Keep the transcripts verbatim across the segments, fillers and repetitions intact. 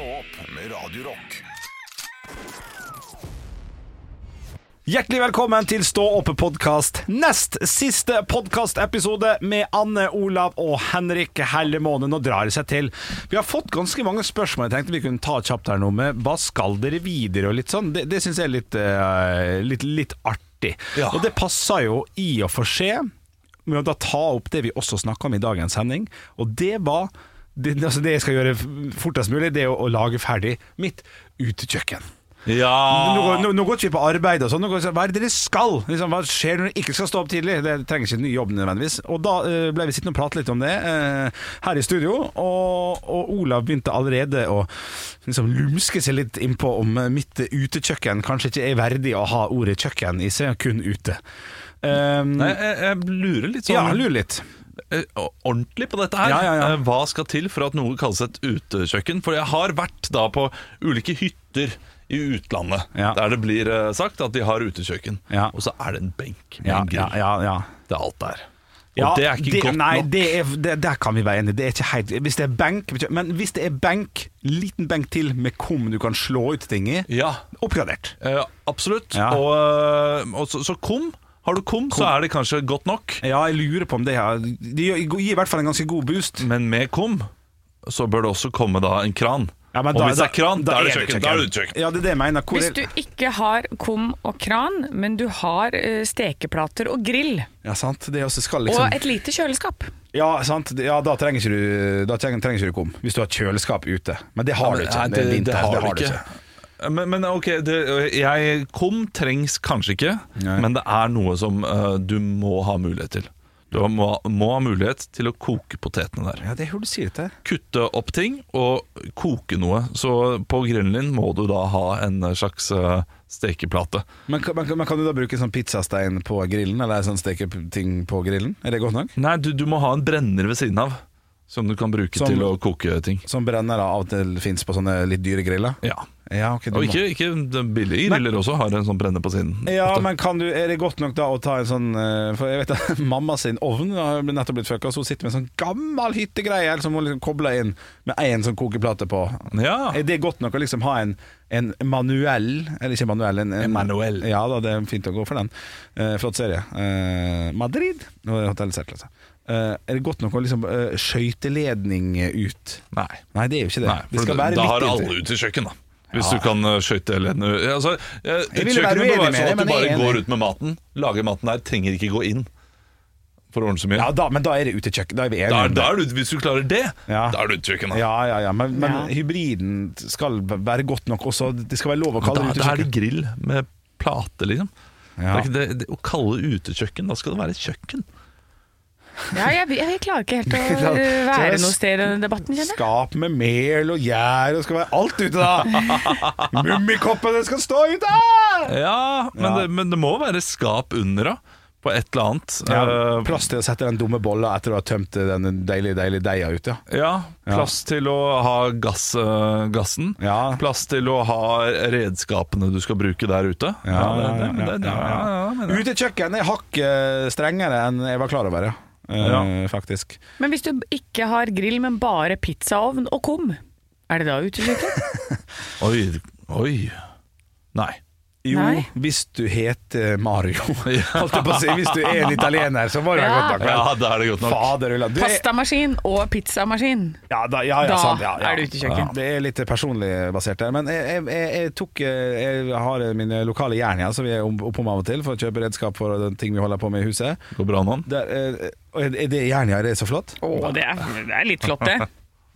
opp med Radio Rock. Hjertelig velkommen til Stå oppe-podcast. Nest siste podcast-episode med Anne, Olav og Henrik Hellemåne. Nå drar det seg til. Vi har fått ganske mange spørsmål. Jeg tenkte vi kunne ta kjapt her nå med hva skal dere videre og litt sånn. Det, det synes jeg er litt, uh, litt, litt artig. Ja. Og det passer jo i og for seg med å da ta opp det vi også snakket om i dagens sending. Og det var det, altså det jeg skal gjøre fortest mulig, det er å, å lage ferdig mitt utekjøkken. Ja. Nå, nå, nå går ikke vi på arbeid og sånn. Nå går vi, hva er det dere skal? Liksom, hva skjer når dere ikke skal stå opp tidlig? Det trenger ikke en ny jobb nødvendigvis. Og da uh, ble vi sittende og prate litt om det uh, her i studio. Og, og Olav begynte allerede å liksom, lumske seg litt innpå om mitt utekjøkken kanskje ikke er verdig å ha ordet kjøkken i seg, kun ute. Um, Nei, jeg, jeg lurer litt sånn. Ja, jeg lurer litt. Ordentlig på dette her. Ja, ja, ja. Hva skal til for at noe kalles et utekjøkken? For jeg har vært da på ulike hytter i utlandet, ja. Der det blir sagt at de har utekjøkken, ja. Og så er det en benk med ja, en grill. Ja, ja, ja. Det er alt der. Og ja, det er ikke det, godt nei, nok. Det er, det, der kan vi være enige. Det er ikke helt, hvis det er benk, men hvis det er benk, liten benk til med kom du kan slå ut ting i, ja. Oppgradert. Eh, absolutt. Ja. Og, og så, så kom. Har du kom, kom, så er det kanskje godt nok. Ja, jeg lurer på om det her de gir i hvert fall en ganske god boost. Men med kom, så bør det også komme da en kran. Ja, og da, hvis det er kran, da, da, er, det kjøkken, da er det kjøkken. Ja, det er det jeg mener. Hvor hvis du ikke har kom og kran, men du har uh, stekeplater og grill, ja, sant. Det også skal liksom... og et lite kjøleskap. Ja, sant. Ja, da trenger ikke du, da trenger, trenger ikke du kom, hvis du har kjøleskap ute. Men det har du ikke. Nei, det, det, det, har det har du ikke. ikke. Men, men ok, det, jeg, kom trengs kanskje ikke, Nei. Men det er noe som uh, du må ha mulighet til. Du må, må ha mulighet til å koke potetene der. Ja, det er hvor du sier det. Kutte opp ting og koke noe. Så på grillen din må du da ha en slags uh, stekeplate. Men, men, men kan du da bruke sånn pizzastein på grillen, eller sånn steketing på grillen? Er det godt nok? Nei, du, du må ha en brenner ved siden av, som du kan bruke som, til å koke ting. Som brennere av og til finnes på sånne litt dyre griller? Ja. Ja, okay, og ikke, ikke billige griller men, også har en sånn brenner på siden. Ja, ofte. Men kan du, er det godt nok da å ta en sånn, for jeg vet at mamma sin ovn har nettopp blitt fucka, så hun sitter med en sånn gammel hyttegreie som hun liksom kobler inn med en sånn kokeplate på. Ja. Er det godt nok å liksom ha en, en manuell, eller ikke manuell, en, en, en manuell. Ja da, det er fint å gå for den. Uh, flott serie. Uh, Madrid, nå er hotellet sett, altså. Uh, er det godt nok å liksom uh, skøyteledning ut? Nei. Nei, det er jo ikke det. Nei, det skal være da litt har alle utekjøkken da. Hvis ja. du kan skjøyte ledene altså, Utekjøkkenet bør være sånn det, at du bare enig. går ut med maten. Lager maten der, trenger ikke gå inn for å ordne så mye. Ja, da, men da er det utekjøkken. Da er vi enige. Da, da er du, hvis du klarer det, ja. Da er du utekjøkken. Ja, ja, ja. Men, men ja. hybriden skal være godt nok også. Det skal være lov å kalle da, det utekjøkken. Da er det grill med plate, liksom. Ja. Det er ikke det, det, å kalle utekjøkken, da skal det være et kjøkken. Ja, jeg, jeg klarer ikke helt å være noe sted i denne debatten, kjenner jeg. Skap med mel og gjær, og skal være alt ute da. Mummikoppene skal stå ute. Ja, men, ja. Det, men det må være skap under da, på et eller annet. Ja, plass til å sette den dumme bolla etter å ha tømt den deilige, deilige deia ut, ja. Ja, plass ja. til å ha gass, gassen. Ja. Plass til å ha redskapene du skal bruke der ute. Ja, ja, ja, ja, ja, ja. Utekjøkken er hakket strengere enn jeg var klar over, ja. Ja. Uh, faktisk. Men hvis du ikke har grill, men bare pizzaovn og kom, er det da utekjøkken? oi, oi Nei. Jo, Nei. Hvis du heter Mario. Holdt jeg på å si, hvis du er en italiener, så var det ja. godt nok. Ja, da er det godt nok. Fader, pastamaskin og pizzamaskin. Ja, da, ja, ja, da sant, ja, ja. er det utekjøkken. Ja. Det er litt personlig basert der. Men jeg, jeg, jeg, tok, jeg har mine lokale jern, så vi er oppom av og til for å kjøpe redskap for den ting vi holder på med i huset. Går bra nå? Der, er det Jernia, er det så flott? Åh, det er, det er litt flott det.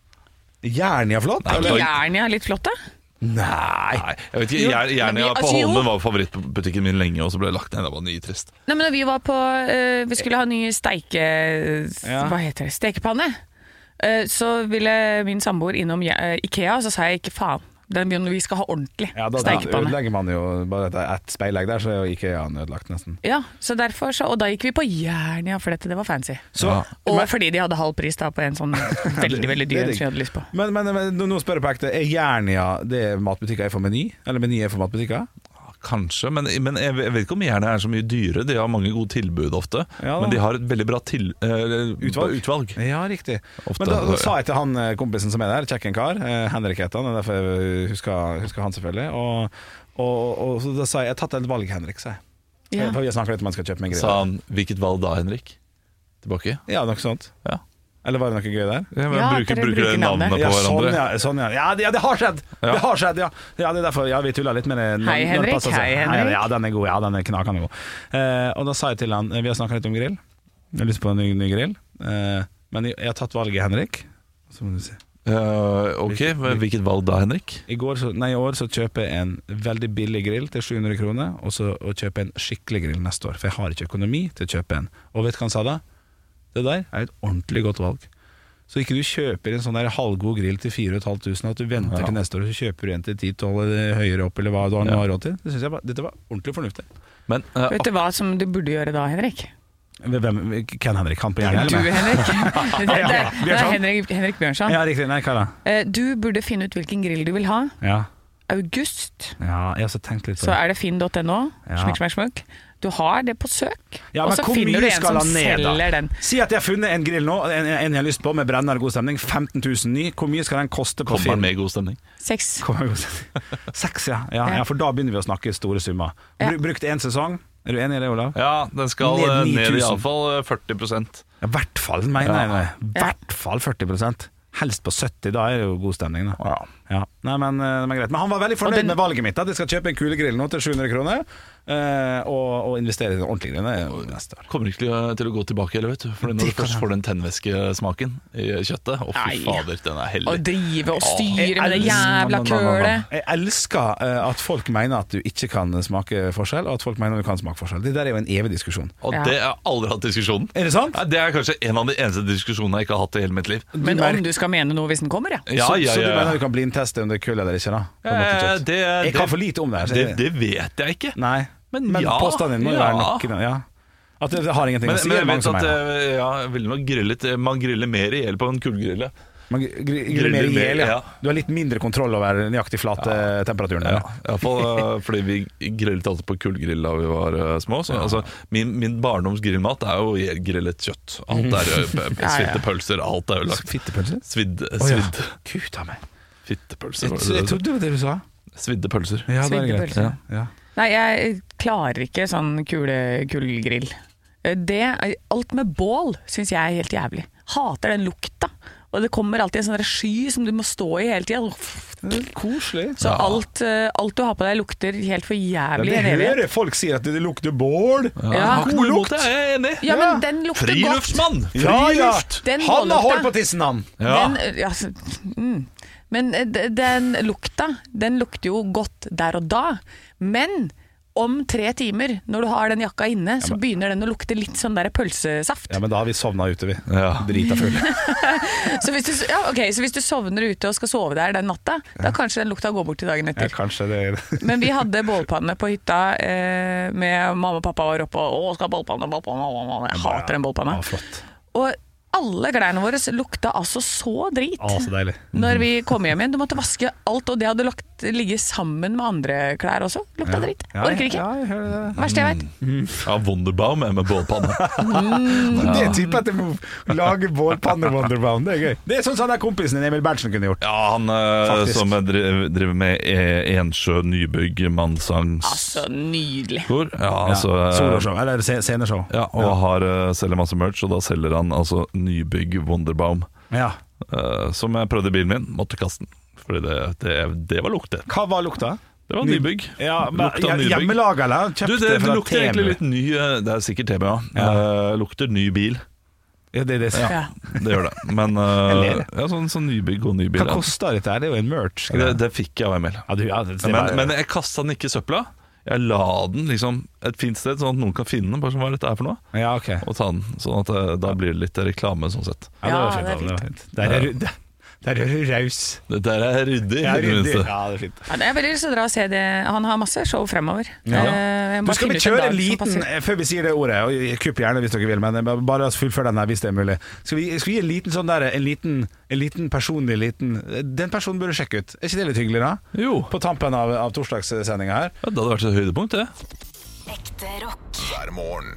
Jernia flott? Er ikke Jernia litt flott det? Nei. Nei, jeg vet ikke, Jernia på Holmen var favorittbutikken min lenge, og så ble det lagt ned. Det var nitrist. Nei, men vi var på uh, vi skulle ha ny steike ja. Hva heter det? Stekepanne. Uh, så ville min samboer innom uh, Ikea, og så sa jeg ikke faen. Den vi skal ha ordentlig ja, da, stekepanne. Da ødelegger man jo bare et speilegg der, så er jo Ikea ødelagt nesten. Ja, så derfor så, og da gikk vi på Jernia, for dette det var fancy. Så, ja. Og men, fordi de hadde halv pris da på en sånn veldig, veldig dyr som jeg hadde lyst på. Men, men, men nå spør jeg på ekte, er Jernia det matbutikker er for Meny? Eller Meny er for matbutikker? Kanskje, men, men jeg vet ikke om jernet er så mye dyre. De har mange gode tilbud ofte, Ja, men de har et veldig bra til, eh, Utvalg. utvalg. Ja, riktig. Ofte, Men da, da ja. sa jeg til han eh, kompisen som er der, kjekk en kar, eh, Henrik heter han, det er derfor jeg husker, husker han selvfølgelig. Og, og, og så da sa jeg, jeg har tatt et valg, Henrik, sa jeg. Ja. For vi har snakket litt om man skal kjøpe meg grill. Sa han, hvilket valg da, Henrik? Tilbake? Ja, noe sånt. Ja. Eller var det noe gøy der? Ja, men Ja, bruker, dere bruker bruker dere navnene navnet. på Ja, sånn hverandre? ja, sånn, ja. Ja, det, ja, det har skjedd! Ja. Det har skjedd, ja. Ja, det er derfor, ja, vi tuller litt med det. når- Hei, når det Henrik. passer seg. Hei, Henrik. Ja, den er god. Ja, den er knakende god. Eh, og da sa jeg til han, vi har snakket litt om grill. Jeg har lyst på en ny, ny grill. Eh, men jeg, jeg har tatt valget, Henrik. Så må du si. Uh, ok, men hvilket valg da, Henrik? I, går, så, nei, I år så kjøper jeg en veldig billig grill til sju hundre kroner, og så og kjøper en skikkelig grill neste år. For jeg har ikke økonomi til å kjøpe en. Og vet du hva han sa da? Det der er et ordentlig godt valg. Så ikke du kjøper en sånn der halvgod grill til fire tusen fem hundre, at du venter Ja. til neste år, og så kjøper du en til ti tolv høyere opp, eller hva du har Ja. har råd til. Det synes jeg var, dette var ordentlig fornuftig. Men uh, Vet du hva som du burde gjøre da, Henrik? Hvem, Ken Henrik, han på hjernen? Du, eller meg? Henrik. Det, det, det er Bjørnson. Henrik, Henrik Bjørnson. Ja, riktig. Nei, hva da? Eh, Du burde finne ut hvilken grill du vil ha. Ja. August, ja, jeg har så tenkt litt på så det. er det finn punktum no. Ja. Smukk, smukk, smukk. Du har det på søk, Ja, og men så hvor finner mye du en skal som han ned, da? selger den. Si at jeg har funnet en grill nå, en, en jeg har lyst på, med brennende god stemning. femten tusen ny. Hvor mye skal den koste på kommer film? han med i god stemning? Seks. Kommer god stemning. Seks, ja. Ja, ja. For da begynner vi å snakke store summer. Ja. Bru- Brukt én sesong. Er du enig i det, Olav? Ja, den skal Ned ned, ni ned i tusen. iallfall førti prosent. I hvert fall, mener Ja. jeg. nå. I hvert fall førti prosent. Helst på sytti, da er det jo god stemning. Da. Ja. Ja. Nei, men, eh, men greit. Men han var veldig Og fornøyd den- med valget mitt. At jeg skal kjøpe en kulegrill nå til sju hundre kroner, eh, og, og investere i en ordentlig grill. Det er jo neste år. Kommer ikke til å, til å gå tilbake heller, vet du. For når Det du kan først hende. får den tennvæskesmaken i kjøttet, å fy Nei. fader, den er Å hellig. drive og Jeg styre med det elsker- jævla Nam, nam, nam, nam. kølet. Jeg elsker eh, at folk mener at du ikke kan smake forskjell, og at folk mener du kan smake forskjell. Det der er jo en evig diskusjon. Og Ja. det har jeg aldri hatt diskusjonen. Er det sant? Nei, det er kanskje en av de eneste diskusjonene jeg ikke har hatt i hele mitt liv. Men merker- om du skal mene noe hvis den kommer, ja. Ja, så, ja, så du ja, mener ja. du kan blindteste om det er kull eller ikke? Da, på en måte, Eh, kjøtt. det, jeg kan det, for lite om det her. så det, jeg- det vet jeg ikke. Nei, Men men ja, påstanden din må jo ja. være nok. Ja. At det, det har ingenting Men, å si. men er det jeg mange vet som at mener. eh, ja, jeg ville nok grillet Man griller mer i hjel på en kullgrille. Man gr- gr- griller griller mer i mer, hjel, ja. ja. Du har litt mindre kontroll over nøyaktig flatetemperaturen. Ja, Ja. i hvert fall eh, fordi vi grillet alltid på kullgrill da vi var eh, små. Så, altså, min, min barndoms grillmat er jo grillet kjøtt. Alt er eh, p- Ja, ja. svidde pølser. Alt er jo lagt. Fittepølse? Svidd, Å, ja. svidd Gud a meg. fittepølser. Jeg, var det jeg det du sa? trodde det var det du sa. Svidde pølser. Ja, det er greit. Sviddepølse. Ja. Ja. Nei, jeg klarer ikke sånn kule, kullgrill. Det, alt med bål syns jeg er helt jævlig. Hater den lukta. Og det kommer alltid en sånn der sky som du må stå i hele tida. Det er koselig. Så alt, eh, alt du har på deg lukter helt for Ja, jævlig. det i en evighet. hører folk sier at det lukter bål. Ja, Ja. jeg har ikke God noe imot lukt. det, jeg er enig. Ja, men den lukter godt. Friluftsmann! Ja, ja. Friluft! Den Han har bållukta. hår på tissen, han. Ja. Den, ja, så- mm. Men eh, d- den lukta, den lukter jo godt der og da. Men om tre timer, når du har den jakka inne, så begynner den å lukte litt sånn der pølsesaft. Ja, men da har vi sovna ute, vi. Ja. Drita full. Så, hvis du, ja, ok, så hvis du sovner ute og skal sove der den natta, da kanskje den lukta går bort til dagen Ja, etter. kanskje det er Men vi hadde bålpanne på hytta eh, med mamma og pappa var oppe og å, skal ha bålpanne, bålpanne, jeg hater den bålpanna. Ja, flott. Og alle klærne våre lukta altså så drit. Å, så deilig. Når vi kom hjem igjen, du måtte vaske alt, og det hadde lagt, ligget sammen med andre klær også. Lukta dritt. Ja, Orker ikke. Ja, jeg hører det. Verste jeg vet. Ja, Wonderbaum er med bålpanne. Det er typen til å lage bålpanne Wonderbound. Det er gøy. Det er sånn som den kompisen din Emil Berntsen kunne gjort. Ja, han eh, Faktisk. som driver, driver med E- Ensjø Nybygg Mannsangs Altså, nydelig. Kor. Ja, altså eh, Soloshow, eller se- sceneshow. Ja, og har eh, selger masse merch, og da selger han altså Nybygg Wonderbaum. Ja. eh, som jeg prøvde i bilen min, måtte kaste den. Fordi det, det, det var lukte. Hva var lukta? Det var Nybygg. Ja, men, Lukta ja, Nybygg. Hjemmelaga, eller? Du, Kjøpte det, det fra lukter egentlig Temu. litt ny eh, Det er sikkert Temu, ja. Ja. Eh, lukter ny bil. Ja, det er det. Ja. Det gjør det. Men eh, Jeg ler. ja, sånn, sånn nybygg og ny bil. Hva ja. koster dette? her? Det er jo en merch. Det, det fikk jeg av Emil. Ja, du, ja, det, det Men, var- men jeg kasta den ikke i søpla. Jeg la den liksom et fint sted, sånn at noen kan finne den. Bare sånn, hva er dette her for noe? ja, ok. Og ta den, sånn at eh, da blir det litt reklame sånn sett. Ja, det var Ja, fint. det er det var fint. Der er, du- der, Der er du raus. Det der er ryddig. Ja, i det ryddig. minste. Ja, det er fint. Ja, jeg er veldig lyst til å dra og se det. Han har masse show fremover. Ja. Eh, jeg må Du skal finne vi ut en kjøre dag en som liten, passer. før vi sier det ordet, og kupp gjerne hvis dere vil, men bare fullfør den her hvis det er mulig. Skal vi, skal vi gi en liten sånn der, en liten, en liten personlig liten Den personen bør du sjekke ut. Er ikke det litt hyggelig da? Jo, På tampen av, av torsdagssendinga her. ja, det hadde vært et høydepunkt, det. Ekte rock. hver morgen.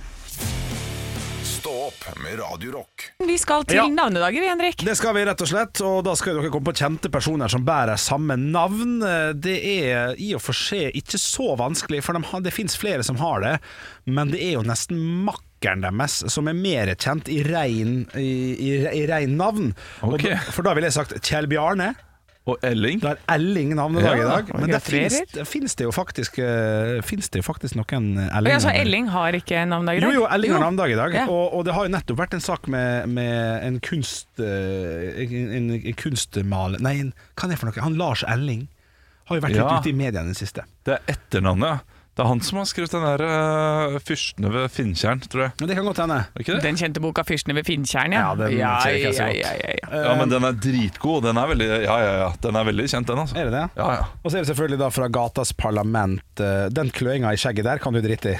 Stå opp med Radio Rock. Vi skal til Ja. navnedager, vi, Henrik. Det skal vi rett og slett, og da skal dere komme på kjente personer som bærer samme navn. Det er i og for seg ikke så vanskelig, for de har, det finnes flere som har det, men det er jo nesten makkeren deres som er mer kjent i rein, i, i, i rein navn. Og Ok. da, for da ville jeg sagt Kjell Bjarne. Og Elling. Det er Elling navnedag Ja, i dag, men det gratulerer. finnes, det finnes det jo faktisk uh, Finnes det jo faktisk noen Og Elling. jeg sa Elling har ikke navnedag i Jo, dag. jo, Elling har navnedag i dag, Ja. og, og det har jo nettopp vært en sak med, med en kunst eh, en, en, en kunstmaler Nei, en, hva er det for noe? Han Lars Elling har jo vært Ja. litt ute i mediene i det siste. Det er etternavnet, ja. Det er han som har skrevet den der uh, Fyrstene ved Finntjern, tror jeg. Men det kan godt hende. Er ikke det? Den kjente boka 'Fyrstene ved Finntjern', ja. Ja, den ja, ser ikke jeg så ja, godt. ja, ja, ja. Ja, men den er dritgod. Den er veldig, ja, ja, ja. Den er veldig kjent, den, altså. Er det det? Ja, ja. Og så er det selvfølgelig da fra Gatas Parlament. eh, Den kløinga i skjegget der kan du drite i.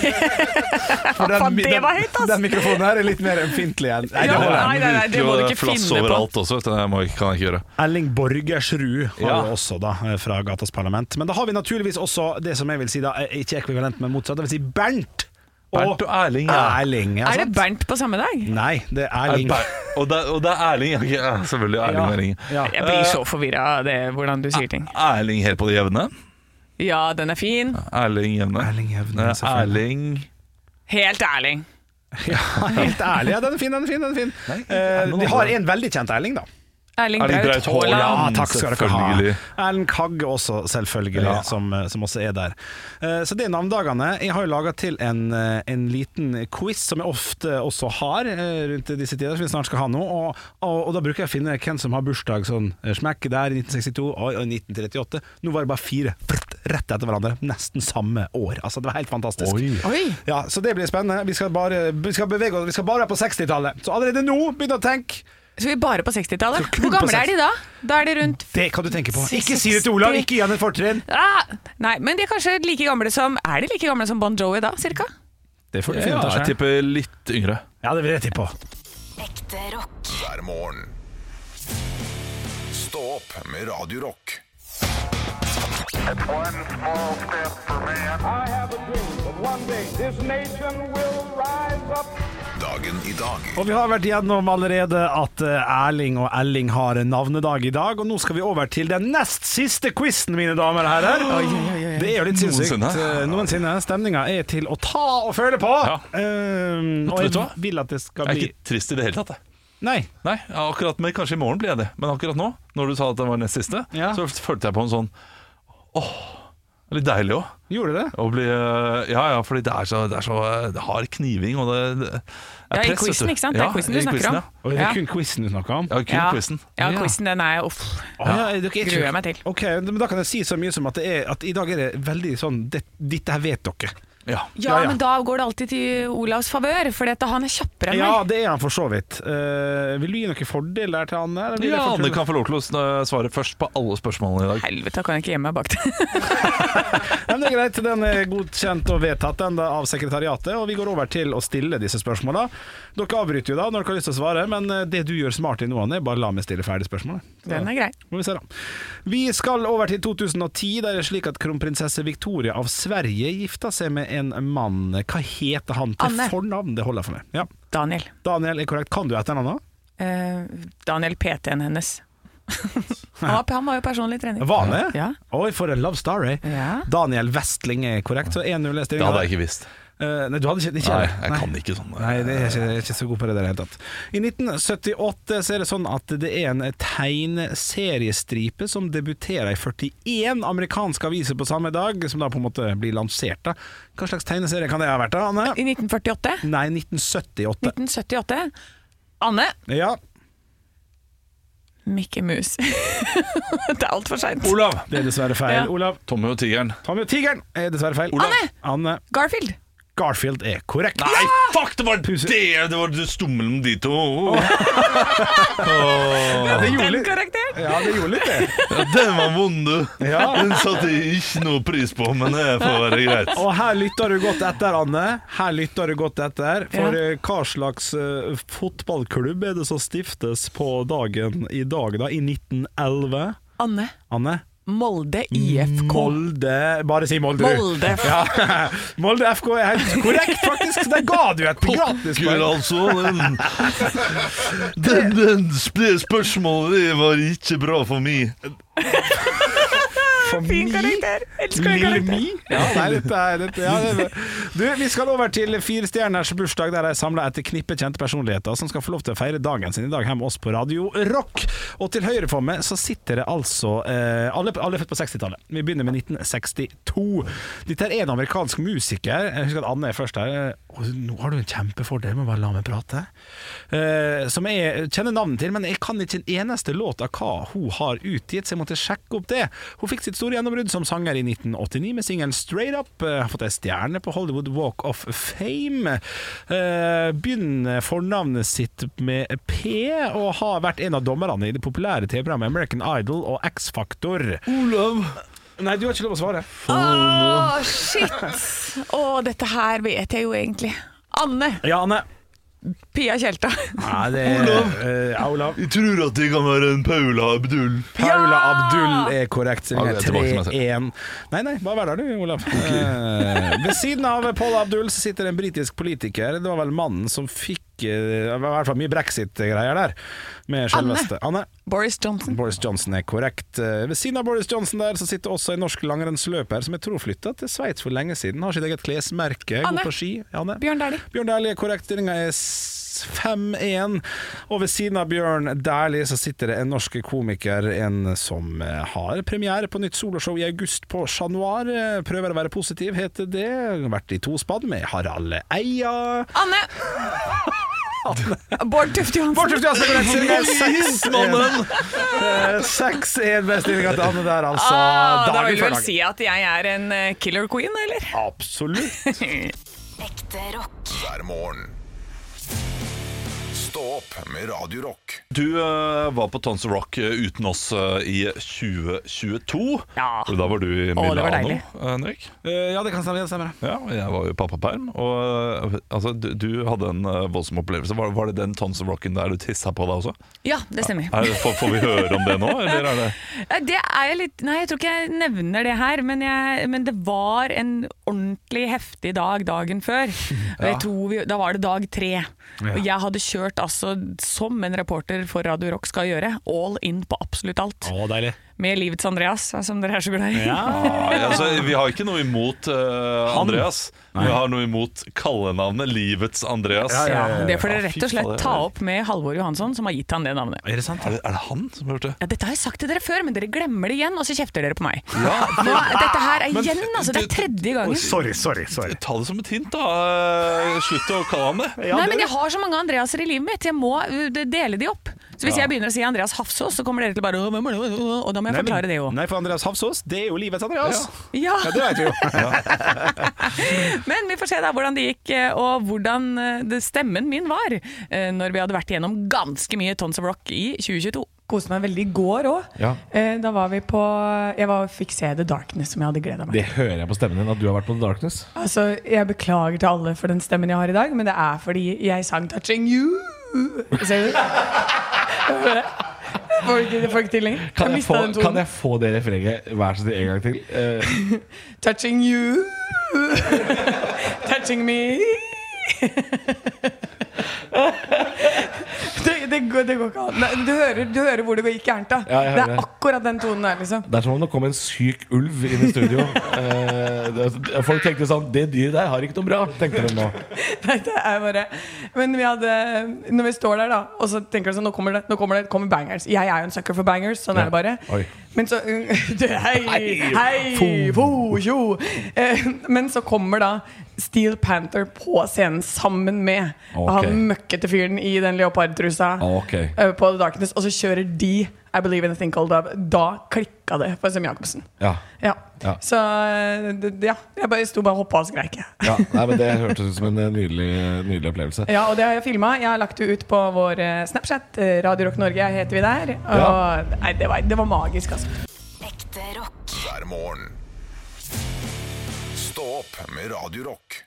For Faen, det den, var høyt, ass! den mikrofonen her er litt mer ømfintlig enn Nei, det Ja, holder. nei, nei, nei, det må du Og ikke flass finne på. overalt også, vet du. Det må, kan jeg ikke gjøre. Elling Borgersrud har Ja. vi også da fra Gatas Parlament. Men da har vi naturligvis også det som jeg vil si da er ikke ekvivalent, men motsatt. Det vil si Bernt Bernt og Erling, ja. Erling. Ja, Er det sant? Bernt på samme dag? Nei, det er Er Erling. Ber- og, det, og det er Erling. ok, Ja, selvfølgelig Erling og Erling. Ja. Jeg blir så forvirra av det, hvordan du sier ting. Erling helt på det jevne. Ja, den er fin. Erling jevne. Erling Jevne, Eh, selvfølgelig. Erling Helt ærlig. Ja, helt ærlig. Ja, den er fin, den er fin. Den er fin. Nei, Eh, noen de har andre. en veldig kjent Erling, da. Erling Erling Braut Braut Haaland. Haaland. Ja, takk skal dere ha. selvfølgelig. Erlend Kagge også, selvfølgelig, Ja. som, som også er der. Eh, Så det er navndagene. Jeg har jo laga til en, eh, en liten quiz som jeg ofte også har eh, rundt disse tider, som vi snart skal ha nå. Og, og, og da bruker jeg å finne hvem som har bursdag sånn eh, smekk der i nitten sekstito og i nitten trettiåtte. Nå var det bare fire prrt, rett etter hverandre. Nesten samme år. Altså, det var helt fantastisk. Oi. Oi. Ja, så det blir spennende. Vi skal bare vi skal bevege oss. Vi skal bare være på sekstitallet. Så allerede nå begynn å tenke. Så vi er bare på sekstitallet? Så kun Hvor på gamle er de da? Da er de rundt Det kan du tenke på. Ikke si det til Olav, ikke gi han et fortrinn. ah, Nei, men de er kanskje like gamle som Er de like gamle som Bon Jovi da, cirka? Det får du finne Ja, ut av jeg selv. tipper litt yngre. Ja, det vil jeg tippe på. Ekte rock. hver morgen. Stå opp med Radio Rock. It's one small step for man. I have a dream that one day this nation will rise up. Dagen i dag. Og vi har vært gjennom allerede at eh, Erling og Elling har navnedag i dag, og nå skal vi over til den nest siste quizen, mine damer og herrer. Det er jo litt sinnssykt. Noensinne. Eh, Noensinne. Stemninga er til å ta og føle på. Ja. Eh, og Vet du jeg hva? vil at det skal Jeg er bli ikke trist i det hele tatt, jeg. Nei. Nei, ja, akkurat, men kanskje i morgen blir jeg det. Men akkurat nå, når du sa at det var nest siste, Ja. så følte jeg på en sånn åh, litt deilig òg. Gjorde det? Å bli øh, Ja, ja, fordi det er så, det er så øh, det har kniving, og det, det er Ja, i press, vet quizen, du. ikke sant? Det er Ja, quizen du i snakker om. Ja, Og det er Ja. kun quizen du snakker om? ja kun Ja, quizen. ja quizen den er uff. Å, ja, dere er ikke- Gruer jeg meg til. Ok, men Da kan jeg si så mye som at, det er, at i dag er det veldig sånn det, Dette her vet dere. Ja. Ja, Ja, ja. men da går det alltid til Olavs favør, for han er kjappere enn Ja, meg. det er han for så vidt. Eh, vil du gi noen fordel der til Anne? eller blir det ja, for Anne tull? kan få lov til å øh, svare først på alle spørsmålene i dag. Helvete, da kan jeg ikke gjemme meg bak det. Ja, men det er greit, den er godkjent og vedtatt den da, av sekretariatet, og vi går over til å stille disse spørsmålene. Dere avbryter jo da når dere har lyst til å svare, men eh, det du gjør smart i nå, Anne, er bare la meg stille ferdig spørsmålet. Så, Den er grei. må vi se da. Vi skal over til to tusen og ti, der det er slik at kronprinsesse Victoria av Sverige gifta seg med en mann. Hva heter han til Anne. fornavn? Det holder for meg. Ja. Daniel. Daniel er korrekt. Kan du etternavnet? Eh, Daniel P T-en hennes. han, var, han var jo personlig trener. Var han det? Ja. Oi, for en love story. Ja. Daniel Westling er korrekt, så en null er Det stillingen hadde der. jeg ikke visst. Eh, nei, du hadde ikke, ikke Nei, det? jeg kan ikke sånn. Nei, det er ikke, jeg er ikke så god på det der i det hele tatt. I nitten syttiåtte så er det sånn at det er en tegneseriestripe som debuterer i førtien amerikanske aviser på samme dag, som da på en måte blir lansert. Da. Hva slags tegneserie kan det ha vært da, Anne? I nitten førtiåtte? Nei, nitten syttiåtte. nitten syttiåtte? Anne? Ja, Mikke Mus. det er altfor seint. Olav! det er dessverre feil. Ja. Olav. Tommy og tigeren. Tommy og tigeren er dessverre feil. Olav. Anne! Anne. Garfield. Garfield er korrekt. Nei, fuck, det var det! Det var det sto mellom de to. Åh. Det gjorde Den litt, karakteren. ja, det gjorde litt det. Ja, den var vond, du. Ja. Den satte jeg ikke noe pris på, men det får være greit. Og her lytter du godt etter, Anne. Her lytter du godt etter. For Ja. eh, hva slags eh, fotballklubb er det som stiftes på dagen i dag, da? I nitten elleve? Anne, Anne? Molde I F K. Molde. Bare si Molde, du. Molde. Ja. Molde F K er helt korrekt, faktisk. Der ga du et gratis Pokker, altså. Den, den, den sp- spørsmålet det var ikke bra for meg. Fin karakter. Elsker den Lille karakteren. Mi? Ja, nei, dette er, dette, ja, det er. Du, vi skal over til Fire stjerners bursdag, der jeg samler et knippe kjente personligheter som skal få lov til å feire dagen sin i dag hjemme med oss på Radio Rock. Og til høyre for meg så sitter det altså eh, alle, alle er født på sekstitallet. Vi begynner med nitten sekstito. Dette er en amerikansk musiker. Jeg husker at Anne er først her. Og nå har du en kjempefordel med å bare la meg prate. Eh, som jeg kjenner navnet til, men jeg kan ikke en eneste låt av hva hun har utgitt, så jeg måtte sjekke opp det. Hun fikk sitt store gjennombrudd som sanger i nitten åttini med singelen Straight Up. Eh, har fått en stjerne på Hollywood Walk of Fame. Eh, begynner fornavnet sitt med P, og har vært en av dommerne i det populære T V-programmet American Idol og X-Factor. Olav. Nei, du har ikke lov å svare. Åh, shit. Åh, dette her vet jeg jo egentlig. Anne. Ja, Anne. Pia Tjelta. Nei, det er Olav. eh, ja, Olav. Jeg tror at det kan være en Paula Abdul. Paula Ja! Abdul er korrekt. Ja, det er tilbake til meg selv. tre én. Nei, nei, bare vær der du, Olav. Eh, ved siden av Paul Abdul så sitter en britisk politiker. Det var vel mannen som fikk eh, i hvert fall mye brexit-greier der. Med selveste Anne. Boris Johnson. Boris Johnson er korrekt. Eh, Ved siden av Boris Johnson der så sitter også en norsk langrennsløper som jeg tror flytta til Sveits for lenge siden. Har sitt eget klesmerke. Anne. God på ski. Anne. Bjørn Dæhlie. Bjørn Dæhlie er korrekt. Stillinga er fem én. Og ved siden av Bjørn Dæhlie så sitter det en norsk komiker, en som eh, har premiere på nytt soloshow i august på Chat Noir. Eh, Prøver å være positiv, heter det. Vært i tospann med Harald Eia. Anne. Bård Tufte Johansen. Bård Tufte Johansen er korrekt. Stillinga er seks én. Eh, seks én med stillinga til Anne der, altså. Ah, da Dagen vil før vel dagen. si at jeg er en eh, killer queen, eller? Absolutt. Ekte rock. hver morgen. Stå opp med Radio Rock. Du eh, var på Tons of Rock eh, uten oss eh, i tjue tjueto. Ja. Og da var du i Å, det var Milano, deilig. eh, Henrik. Eh, ja, det kan stemme. Det stemmer. Ja, og jeg var jo pappaperm. Og eh, altså, du, du hadde en eh, voldsom opplevelse. Var, var det den Tons of Rocken der du tissa på deg også? Ja, det stemmer. Er, får, får vi høre om det nå, eller er det Ja, Det er jeg litt Nei, jeg tror ikke jeg nevner det her, men, jeg, men det var en ordentlig heftig dag dagen før. Og jeg tror vi, Da var det dag tre. Og jeg hadde kjørt altså som en reporter for Radio Rock skal gjøre, all in på absolutt alt. Å, deilig. Med livets Andreas, som dere er så glad i. Ja. Ja, altså, vi har ikke noe imot eh, Andreas. Vi har noe imot kallenavnet Livets Andreas. Ja, ja, Ja, det får dere Ja, rett fy og slett fader. ta opp med Halvor Johansson, som har gitt han det navnet. Er det sant? Er det, er det han som har gjort det? Ja, Dette har jeg sagt til dere før, men dere glemmer det igjen, og så kjefter dere på meg. Nå, dette her er igjen, altså. Det er tredje gangen. Sorry, sorry, sorry. Ta det som et hint, da. Eh, Slutt å kalle han det. Nei, men jeg har så mange Andreaser i livet mitt. Jeg må uh, dele de opp. Så hvis jeg begynner å si Andreas Hafsås, så kommer dere til bare «Åh, hvem er det?» Og da må jeg forklare det jo. Nei, for Andreas Hafsås, det er jo livets Andreas. Ja. Ja, det vet vi jo. Men vi får se da hvordan det gikk, og hvordan uh, det stemmen min var uh, når vi hadde vært igjennom ganske mye Tons of Rock i tjue tjueto. Koste meg veldig i går òg. Ja. Eh, da var vi på Jeg var, fikk se The Darkness, som jeg hadde gleda meg Det hører jeg på stemmen din, at du har vært på The Darkness. Altså, jeg beklager til alle for den stemmen jeg har i dag, men det er fordi jeg sang 'Touching You'. Ser du det? Hører du det? Får du ikke, det får du ikke til lenger? Kan jeg, mistet få, den tonen. kan jeg få det refrenget hver så snill en gang til? Eh, Touching you. Touching me. det, det, går, det går ikke an. Nei, Du hører, du hører hvor det gikk gærent, da. Ja, jeg det hører er det. akkurat den tonen der, liksom. det er som om det kom en syk ulv inn i studio. Eh, det, folk tenkte sånn: det dyret der har ikke noe bra, tenkte de nå. Nei, det er bare Men vi hadde når vi står der, da, og så tenker du sånn: nå kommer det, nå kommer det kommer bangers. Jeg er jo en sucker for bangers, sånn Ja. er det bare. Oi. Men så du, Hei, hei, fo, tjo. Eh, Men så kommer da Steel Panther på scenen sammen med Ok. han møkkete fyren i den leopardtrusa Ok. eh, på The Darkness, og så kjører de I Believe in a Thing Called Love, da klikket det for Sem Jacobsen. Ja. Ja. Ja. Så det- ja, jeg bare sto bare og hoppet og skrek. Ja, nei, men det hørtes ut som en eh, nydelig, nydelig opplevelse. Ja, og det har jeg filmet. Jeg har lagt det ut på vår eh, Snapchat. eh, Radio Rock Norge heter vi der. Og nei, det var, det var magisk, altså. Ekte rock. hver morgen. Stå opp med Radio Rock.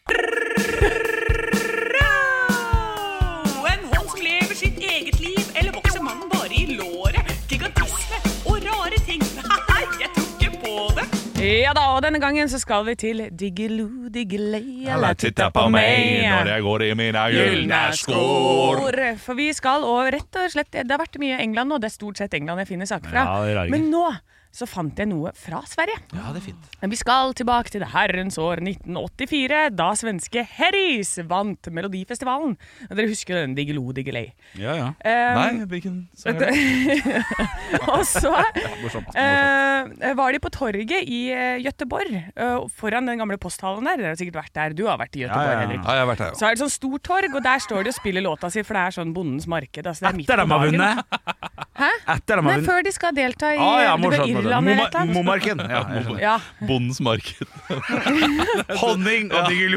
En hånd som lever sitt eget liv, eller vokser mannen bare i låret? Gigantisme og rare ting. Nei, jeg tror ikke på det. Ja da, og denne gangen så skal vi til Diggiloo Diggiley. Eller titta på meg når jeg går i mine gylne skor. For vi skal, og rett og slett, det har vært mye England nå, det er stort sett England jeg finner saker fra. Ja, det er rart. Men nå så fant jeg noe fra Sverige. Ja, det er fint. Men vi skal tilbake til det herrens år nitten åttifire, da svenske Harrys vant Melodifestivalen. Og dere husker den Diggiloo Diggiley. Ja, ja. Um, Nei, hvilken sang er det? og så Morsomt. eh, var de på torget i eh, Göteborg, eh, foran den gamle posthallen der. Dere har sikkert vært der. Du har vært i Göteborg, Ja, ja, ja. Henrik. Ja, jeg har vært her, Så er det sånn stort torg, og der står de og spiller låta si, for det er sånn bondens marked. Altså, det er midt Etter på de har dagen. vunnet. Hæ? Etter de har Nei, vunnet. før de skal delta i Ah, ja, det blir morsomt. Irland eller et eller annet. Momarken. Ja, jeg skjønner. Ja. Bondens marked. Honning og Diggiloo.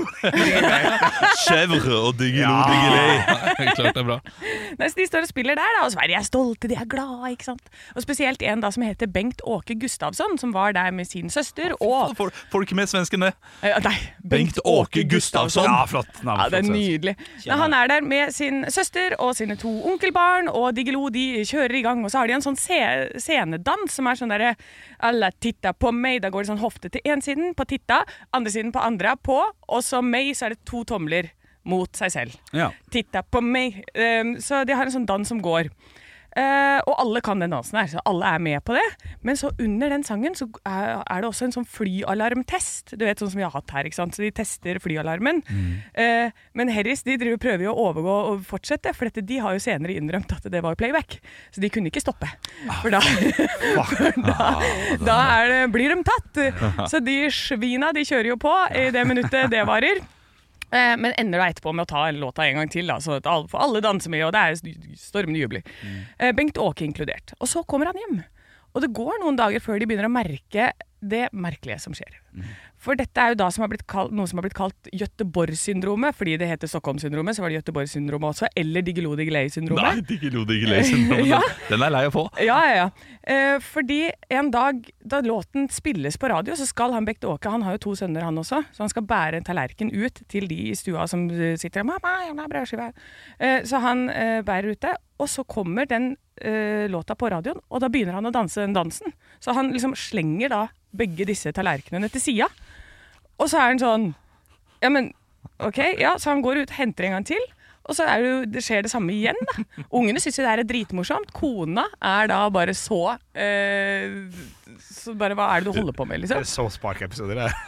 Chèvre og Diggiloo Ja. Diggiley. Klart det er bra. Nei, så de står og spiller der, da, og Sverige er stolte, de er glade, ikke sant? Og spesielt en da som heter Bengt Åke Gustavsson, som var der med sin søster, og... Får får du ikke med svensken det? Eh, nei, Bengt Åke Gustavsson. Ja, flott navn. Ja, det er flott. nydelig. Nei, han er der med sin søster og sine to onkelbarn, og Diggiloo de kjører i gang, og så har de en sånn se scenedans som er sånn der alla titta på meg, da går det sånn hofte til en siden på titta, andre siden på andre på, og så meg så er det to tomler mot seg selv. Ja. Titta på meg. Um, så de har en sånn dans som går. Uh, og alle kan den dansen her, så alle er med på det. Men så under den sangen så er, er det også en sånn flyalarmtest. Du vet, sånn som vi har hatt her, ikke sant? Så de tester flyalarmen. Mm. Uh, men Harrys, de driver, prøver jo å overgå og fortsette, for dette, de har jo senere innrømt at det var playback. Så de kunne ikke stoppe. For da, for da, da er det, blir de tatt. Så de svina, de kjører jo på i det minuttet det varer. Eh, men ender da etterpå med å ta låta en gang til, da, så at alle, for alle danser med, og det er stormende jubler. Mm. Eh, Bengt Åke inkludert. Og så kommer han hjem. Og det går noen dager før de begynner å merke det merkelige som skjer. Mm. For dette er jo da som har blitt kalt, noe som har blitt kalt Göteborg-syndromet, fordi det heter Stockholm-syndromet, så var det Göteborg-syndromet også, eller Diggiloo Diggiley-syndromet. Nei, Diggiloo Diggiley-syndromet. Ja. Den er lei å få. Ja, ja, ja. Eh, fordi en dag da låten spilles på radio, så skal han Bengt Åke, han har jo to sønner han også, så han skal bære en tallerken ut til de i stua som sitter og mamma, jeg har brødskive. Eh, så han eh, bærer ut det, og så kommer den eh, låta på radioen, og da begynner han å danse den dansen. Så han liksom slenger da begge disse tallerkenene til sida. Og så er han sånn, ja, men ok, ja, så han går ut, henter en gang til, og så er det, jo, det skjer det samme igjen da. Ungene synes jo det er dritmorsomt. Kona er da bare så, eh, så bare, hva er det du holder på med, liksom? Det er så sparkeepisoder, det.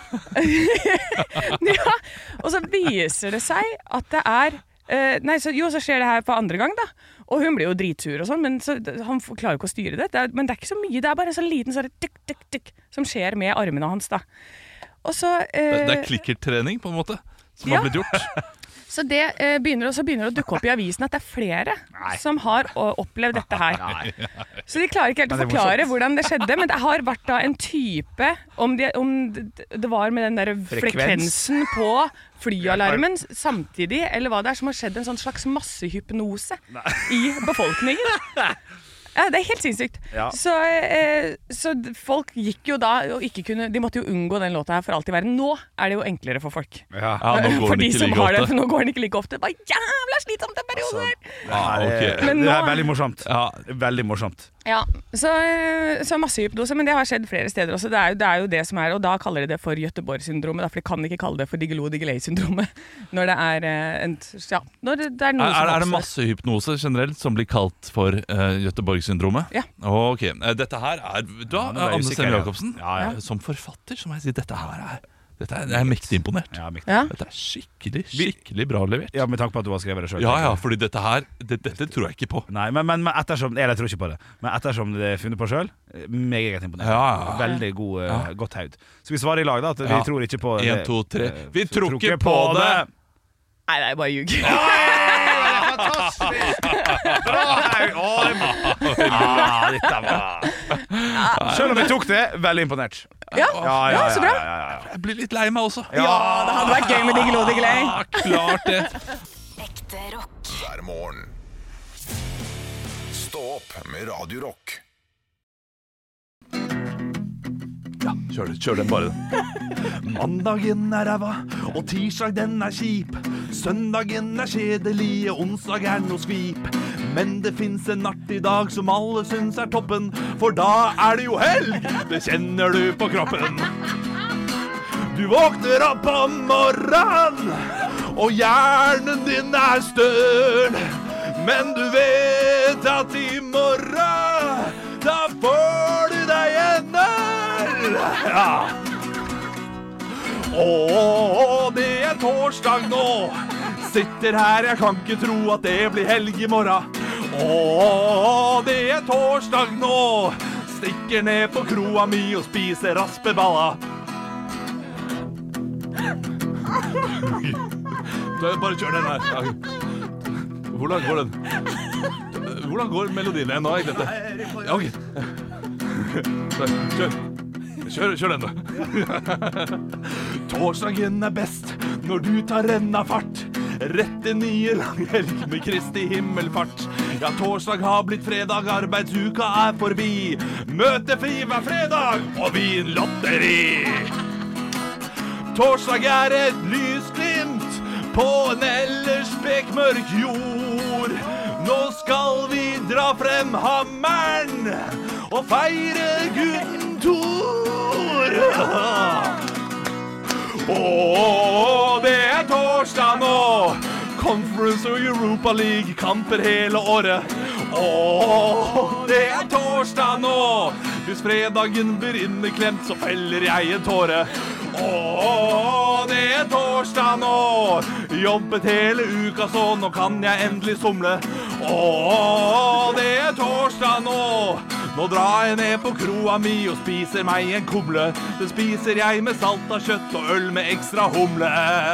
Ja, og så viser det seg at det er, eh, nei, så, jo, så skjer det her på andre gang da. Og hun blir jo dritsur og sånn, men så, han klarer jo ikke å styre det. det er, men det er ikke så mye, det er bare en sånn liten sånn tuk, tuk, tuk, som skjer med armene hans da. Og så, eh, Det, det er klikkertrening på en måte, som ja. har blitt gjort. Så det eh, begynner, så begynner det å dukke opp i avisen at det er flere Nei. som har å, opplevd dette her. Nei. Så de klarer ikke helt å forklare hvordan det skjedde, men det har vært da en type, om, de, om det var med den der frekvensen på flyalarmen samtidig, eller hva det er som har skjedd, en sånn slags massehypnose Nei. i befolkningen. Ja, det er helt sinnssykt. Ja. Så, eh, så folk gikk jo da og ikke kunne, de måtte jo unngå den låta her for alltid være. Nå er det jo enklere for folk. Ja, ja nå går for den de ikke som like har det, ofte. for nå går den ikke like ofte. Det var jævla slitsomt den perioden her. Altså, ja, okay. Men det nå, er veldig morsomt. Ja, veldig morsomt. Ja, så, så massehypnose, men det har skjedd flere steder også. Det er, jo, det er jo det som er, og da kaller de det for Göteborg-syndromet, for de kan ikke kalle det for Diggiloo Diggiley-syndromet når det er en, ja, når det, det er noe er, som er det massehypnose generelt som blir kalt for uh, Göteborg-syndromet? Ja. Ok, dette her er, da, ja, Anne Sem Jacobsen, ja, ja. som forfatter, så må jeg si, dette her er Dette er, jeg er mektig imponert. Ja, mektig. Ja. Dette er skikkelig, skikkelig bra levert. Ja, med tanke på at du har skrevet det selv. Ja, ja, fordi dette her, det, dette tror jeg ikke på. Nei, men, men, men ettersom, jeg tror ikke på det. Men ettersom det er funnet på selv, meget imponert. Ja, ja. Veldig god, ja. godt haud. Så vi svarer i lag da, at vi ja. tror ikke på En, to, tre. Vi tror, tror ikke på det! Nei, det er bare ljug. Ja, fantastisk! Bra, Haug! Å, det må- ah, dette var Selv om jeg tok det, veldig imponert. Ja, ja, så bra. Jeg blir litt lei meg også. Ja, det hadde vært gøy med Diggelo Diggelei. Ja, klart det. Ekte rock. hver morgen. Stå opp med Radio Rock. Ja, kjør, kjør den bare. Mandagen er ræva, og tirsdag den er kjip. Søndagen er kjedelig, og onsdag er noe skvip. Men det finnes en artig dag som alle syns er toppen, for da er det jo helg, det kjenner du på kroppen. Du våkner opp om morgenen, og hjernen din er støl. Men du vet at i morgen, da får du deg en øl. Ja. Åh, det er torsdag nå. Sitter her, jeg kan ikke tro at det blir helg i morgen. Åh, det er torsdag nå. Stikker ned på kroa mi og spiser raspeballa. Bare kjør den her. Hvordan går den? Hvordan går melodien igjen nå, egentlig? Ja, ok. Kjør. Kjør, kjør den da. Torsdagen er best når du tar renna fart. Rett inn i en lang helg med Kristi himmelfart. Ja, torsdag har blitt fredag, arbeidsuka er forbi. Møtefri hver fredag og vinlotteri. Torsdag er et lysglimt på en ellers bekmørk jord. Nå skal vi dra frem hammeren og feire gutten Thor. Åh, det er torsdag nå. Conference og Europa League kamper hele året. Åh, det er torsdag nå. Hvis fredagen blir inneklemt, så feller jeg en tåre. Åh, det er torsdag nå. Jobbet hele uka, så nå kan jeg endelig somle. Åh, det er torsdag nå. Nå drar jeg ned på kroa mi og spiser meg en kumle. Det spiser jeg med salt av kjøtt og øl med ekstra humle.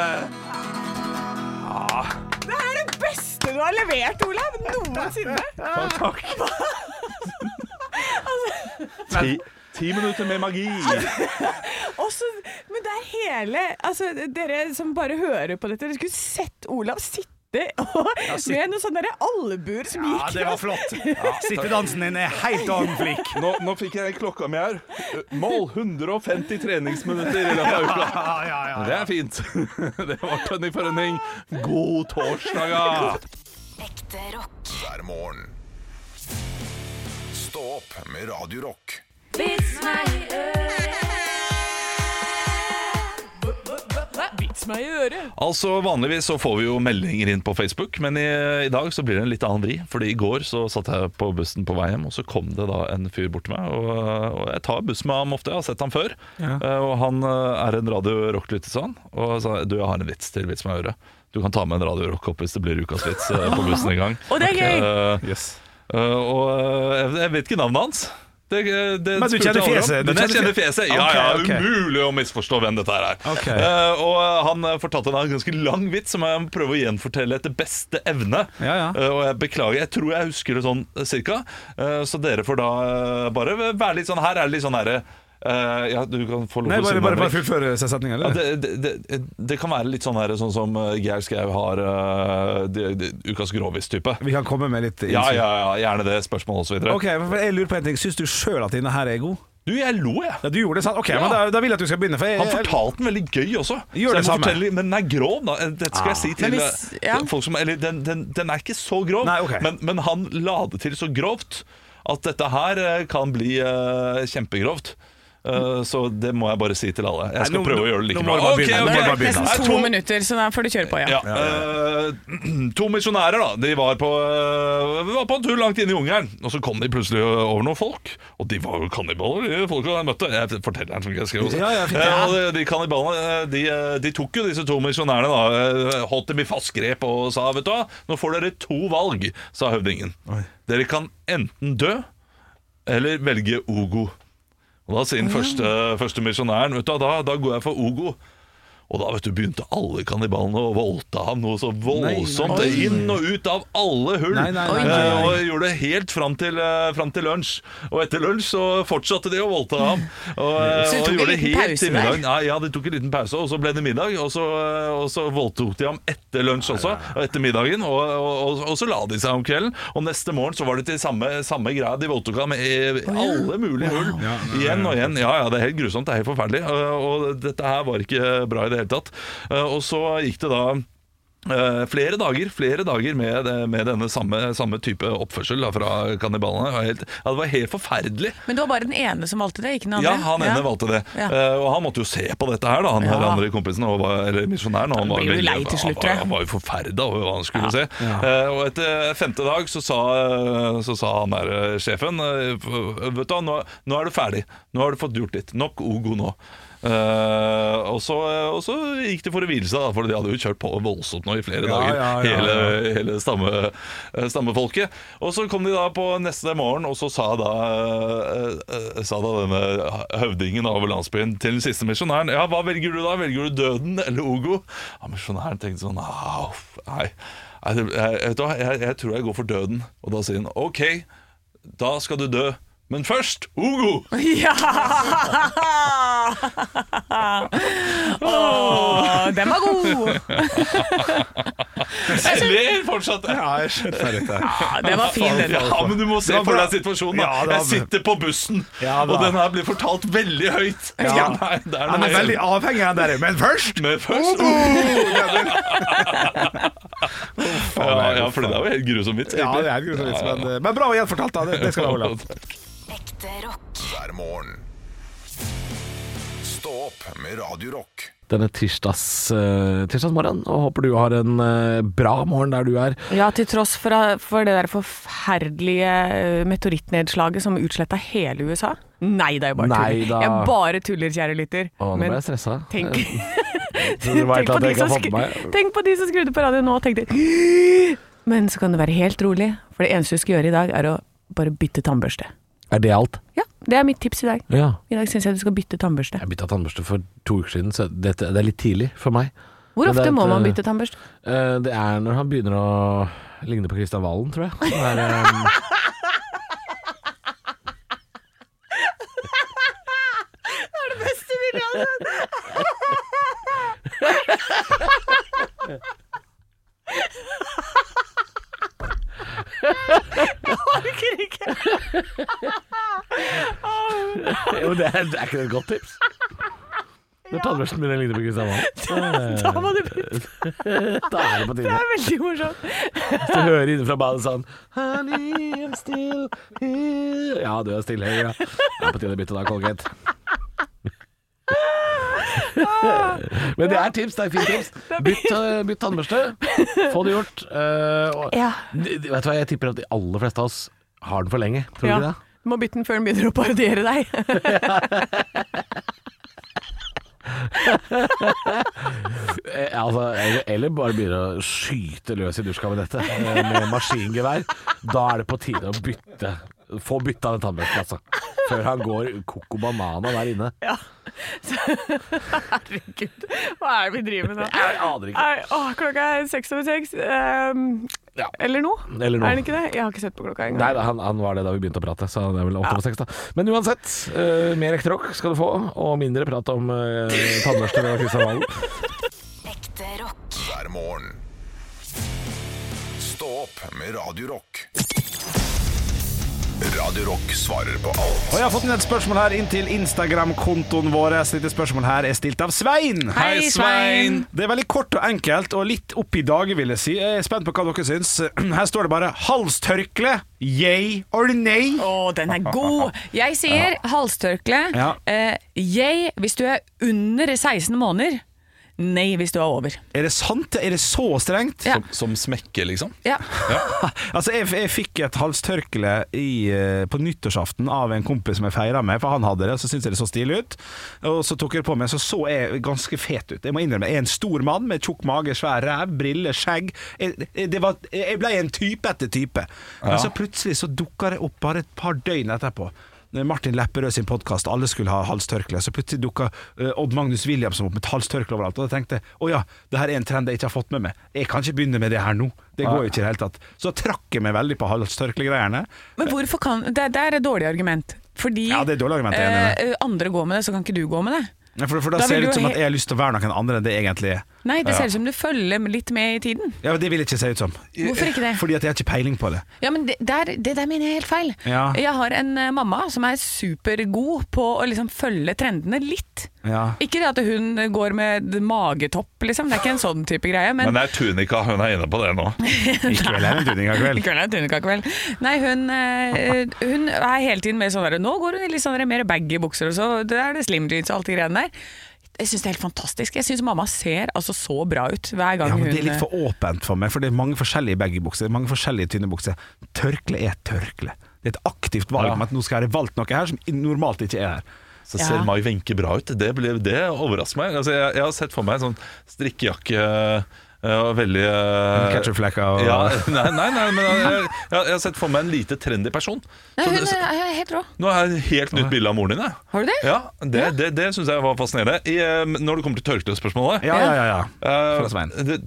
Ja. Det er det beste du har levert, Olav, noensinne. Ja, takk. Ti, ti minutter med magi. Også, men det er hele, altså dere som bare hører på dette, dere skulle sett Olav sitte og, ja, sitt. Med noen sånne albuer som ja, gikk. Ja, det var flott. Ja, sittedansen din er helt annen flik. Nå, nå fikk jeg klokka mi her. Mål hundre og femti treningsminutter i løpet av uka. Ja, ja, ja, ja. Det er fint. Det var Tønning Forening. God torsdag. Ekte rock. Hver morgen. Stå opp med Radio Rock. Vits meg i øret. Vits meg i øret. Altså Vanligvis så får vi jo meldinger inn på Facebook, men i, i dag så blir det en litt annen vri. Fordi i går så satt jeg på bussen på vei hjem, og så kom det da en fyr bort til meg. Og, og jeg tar bussen med ham ofte, jeg har sett ham før. Ja. Og han er en Radio Rock-lytter, sa han. Og sa, du, jeg har en vits til Vits meg i øret. Du kan ta med en Radio Rock opp hvis det blir ukas vits på bussen en gang. Og det er gøy! Uh, yes. uh, Og jeg, jeg vet ikke navnet hans. Det, det Men du kjenner fjeset? Men jeg kjenner fjeset, ja, okay, ja, okay. Umulig å misforstå hvem dette er okay. uh, Og han fortalte en ganske lang vits som jeg prøver å gjenfortelle etter beste evne. ja, ja. uh, Og jeg beklager, jeg tror jeg husker det sånn cirka. uh, Så dere får da uh, bare være litt sånn. Her er det litt sånn her uh, ja, du kan få lov Nei, å bare, si bare, bare fullføre setningen, eller? ja, det, det, det, det kan være litt sånn her, sånn som Geir Skau har uh, de, de, Ukas Grovis-type. Vi kan komme med litt ja, ja, ja, gjerne det, spørsmål og så videre. Ok, jeg lurer på en ting. Syns du selv at denne her er god? Du, jeg lo, jeg. Ja, du gjorde det, sant? Ok, ja. men da, da vil jeg at du skal begynne. For jeg, Han fortalte den veldig gøy også. Gjør det samme. Men den er grov, da. Dette skal ah. jeg si til men hvis, ja. folk som Eller den, den, den er ikke så grov, Nei, okay. men, men han la det til så grovt at dette her kan bli uh, kjempegrovt. Uh, så det må jeg bare si til alle. Jeg skal Nei, nå, prøve å gjøre det like bra. Okay, okay. Det er nesten to minutter, så da får du kjøre på, ja. ja, uh, To misjonærer da De var på, uh, var på en tur langt inn i jungelen. Og så kom de plutselig over noen folk. Og de var jo kannibaler, de folk jeg møtte. Jeg forteller den som jeg skrev også. ja, ja, uh, Og de, de kannibalene de, de tok jo disse to misjonærene da, holdt dem i fast grep og sa, vet du hva, nå får dere to valg, sa høvdingen. Oi. Dere kan enten dø eller velge Ogo. Og da sier den første, første misjonæren, vet du, da, da går jeg for Ogo. Og da vet du, begynte alle kannibalene å voldta ham noe så voldsomt. Nei, nei. Inn og ut av alle hull. Nei, nei, nei, nei, Eh, nei. Og gjorde det helt fram til, eh, fram til lunsj. Og etter lunsj så fortsatte de å voldta ham. Og, eh, Så de og tok en gjorde det liten helt pause til der? middagen. Ja, ja, de tok en liten pause, og så ble det middag. Og så, og så voldtok de ham etter lunsj også, og etter middagen. Og, og, og, og så la de seg om kvelden. Og neste morgen så var det til samme, samme greia. De voldtok ham i alle mulige hull. Igjen og igjen. Ja, ja, det er helt grusomt. Det er helt forferdelig. Og, og dette her var ikke bra i det hele tatt. Og så gikk det da Uh, flere dager flere dager med, med denne samme, samme type oppførsel da, fra kannibalene. Helt, ja, det var helt forferdelig. Men det var bare den ene som valgte det, ikke den andre? Ja, han ene valgte det. Ja. Uh, og han måtte jo se på dette her, da, han Ja. her andre kompisen, og var, eller misjonæren. Og han, Han var blir jo veldig- lei til slutt, han, tror jeg. var, han var jo forferdet over hva han skulle se. Uh, og etter femte dag så sa, så sa han der uh, sjefen uh, vet du, nå, nå er du ferdig. Nå har du fått gjort ditt. Nok Ogo nå. Uh, og, så, og så gikk det for å hvile seg, da, for de hadde jo kjørt på voldsomt nå i flere Ja, dager, ja, ja, hele, ja. hele stamme, stammefolket. Og så kom de da på neste morgen, og så sa da, uh, sa da denne høvdingen over landsbyen til den siste misjonæren: ja, hva velger du da? Velger du døden eller Ogo? Ja, misjonæren tenkte sånn: au, nei, jeg, jeg, vet du hva, jeg, jeg tror jeg går for døden. Og da sier han: ok, da skal du dø. Men først, Ogo! Ja! Åh, den var god! Jeg ler fortsatt. Ja, jeg skjønner dette. Ja, den var fin, den. Ja, men du må se Det var for bra. deg situasjonen da. Ja, det var Jeg sitter på bussen, Ja, da. og den her blir fortalt veldig høyt. Ja. Nei, det er Han noe er veldig avhengig av det der. Men først Men først ja, ja, for det er jo helt grusom vits, Ja, egentlig. det er grusomt, men, men bra gjenfortalt, da. Det, det skal jeg holde. Ekte rock. hver morgen. Stå opp med Radio Rock. Denne tirsdags, uh, tirsdagsmorgen, og håper du har en uh, bra morgen der du er. Ja, til tross for, for det der forferdelige eh, meteorittnedslaget som utsletta hele U S A. Nei, det er jo bare Nei tuller. da. Jeg bare tuller, kjære lytter. Å, nå ble jeg stressa. tenk, Så du vet tenk, på at de jeg kan som få på skru, meg. tenk på de som skrudde på radioen nå og tenkte men så kan du være helt rolig, for det eneste du skal gjøre i dag er å bare bytte tannbørste. Er det alt? Ja, det er mitt tips i dag. Ja. I dag synes jeg du skal bytte tannbørste. Jeg bytta tannbørste for to uker siden, så dette, det er litt tidlig for meg. Hvor Men ofte det er må et, man eh, bytte tannbørste? Uh, det er når han begynner å ligne på Kristian Valen, tror jeg. Det er, um, jo, det er, det er ikke det et godt tips? Når tannbørsten begynner å ligne på Kristian Valen. Da må du bytte. Da er det på Det tide. er veldig morsomt. Hvis du hører inne fra badet sånn Honey, I'm still here. Ja, du er stille, ja. Det er på tide å bytte da, Colgate. Men det er tips, det er fint tips. Bytt, uh, bytt tannbørste. Få det gjort. Uh, og, Ja. d- d- vet du hva, jeg tipper at de aller fleste av oss har den for lenge. Tror du Ja. ikke det? Du må bytte den før den begynner å parodiere deg. Eh, altså, eller, eller bare begynne å skyte løs i dusjkabinettet eh, med maskingevær. Da er det på tide å bytte. Få bytta den tannbørsten, altså. Før han går koko banana der inne. Ja. Så, herregud, hva er det vi driver med nå? Jeg aner ikke. Nei, åh, klokka er seks over seks. Ehm, Ja. Eller noe? Eller noe. Er den ikke det? Jeg har ikke sett på klokka engang. Nei, da, han, han var det da vi begynte å prate, så det er vel åtte over seks da. Men uansett, eh, mer ekte rock skal du få, og mindre prat om uh, tannbørster og Kristian Valen. Ekte rock. hver morgen. Stå opp med Radio Rock. Radio Rock svarer på alt. Og jeg har fått inn et spørsmål her inn til Instagram-kontoen vår. Dette spørsmålet her er stilt av Svein. Hei, Svein! Det er veldig kort og enkelt, og litt opp i dagen, vil jeg si. Jeg er spent på hva dere syns. Her står det bare 'halstørkle', yay or nay. Å, den er god! Jeg sier halstørkle. Ja. Eh, yay hvis du er under seksten måneder. Nei hvis du er over. Er det sant? Er det så strengt? Ja. Som, som smekker, liksom. Ja. Altså, jeg, jeg fikk et halstørkle i, eh, på nyttårsaften av en kompis som jeg feiret med, for han hadde det, og så syntes jeg det så stilig ut. Og så tok jeg det på meg, så så jeg ganske fet ut. Jeg må innrømme, jeg er en stor mann med tjukk mage, svær ræv, briller, skjegg. Jeg, det var, jeg ble en type etter type. Men Ja. så plutselig så dukket det opp bare et par døgn etterpå. Martin Lepperød sin podcast Alle skulle ha halstørkle, så plutselig dukket uh, Odd Magnus Williamson opp med et halstørkle overalt. Og da tenkte jeg, åja, det her er en trend jeg ikke har fått med meg. Jeg kan ikke begynne med det her nå. Det går jo ikke i det hele tatt. Så trakk jeg meg veldig på halstørkle-greiene. Men hvorfor kan Det, det er et dårlig argument. Fordi Ja, det er et dårlig argument, jeg er enig i det. eh, andre går med det, så kan ikke du gå med det. Ja, for, for da, Da ser vil det ut du som he- at jeg har lyst til å være noen andre enn det egentlig er. Nei, det Ja. ser ut som du følger litt med i tiden. Ja, men det vil ikke se ut som. Hvorfor ikke det? Fordi at jeg har ikke peiling på det. Ja, men det der, det der mener jeg er helt feil. Ja. Jeg har en eh, mamma som er supergod på å liksom følge trendene litt. Ja. Ikke det at hun går med magetopp, liksom. Det er ikke en sånn type greie. Men, Men det er tunika, hun er inne på det nå. I kveld er det en tuninga-kveld. Kveld er tunikakveld. Nei, hun, eh, hun er hele tiden med sånn der. Nå går hun i litt sånn der mer baggy bukser, og så det er det slim jeans og alt de greiene der. Jeg synes det er helt fantastisk. Jeg synes mamma ser altså så bra ut hver gang Ja, men hun det er litt for åpent for meg, for det er mange forskjellige baggybukser, mange forskjellige tynne bukser. Tørkle er tørkle. Det er et aktivt valg Ja. om at nå skal jeg ha valgt noe her som normalt ikke er her. Så Ja. ser Mai Wenche bra ut. Det, ble, det overrasker meg. Altså, jeg, jeg har sett for meg en sånn strikkejakke og veldig uh, Ketchupflekker og ja, nei, nei, nei, men jeg, jeg, jeg har sett for meg en lite trendy person. Nei, Så hun det- så- er helt rå. Nå er det et helt nytt bilde av moren din. jeg. Har du det? Ja, Det, det, det syns jeg var fascinerende. I, eh, når det kommer til tørklespørsmålet Ja, ja, ja, ja. eh, Fra Svein. det,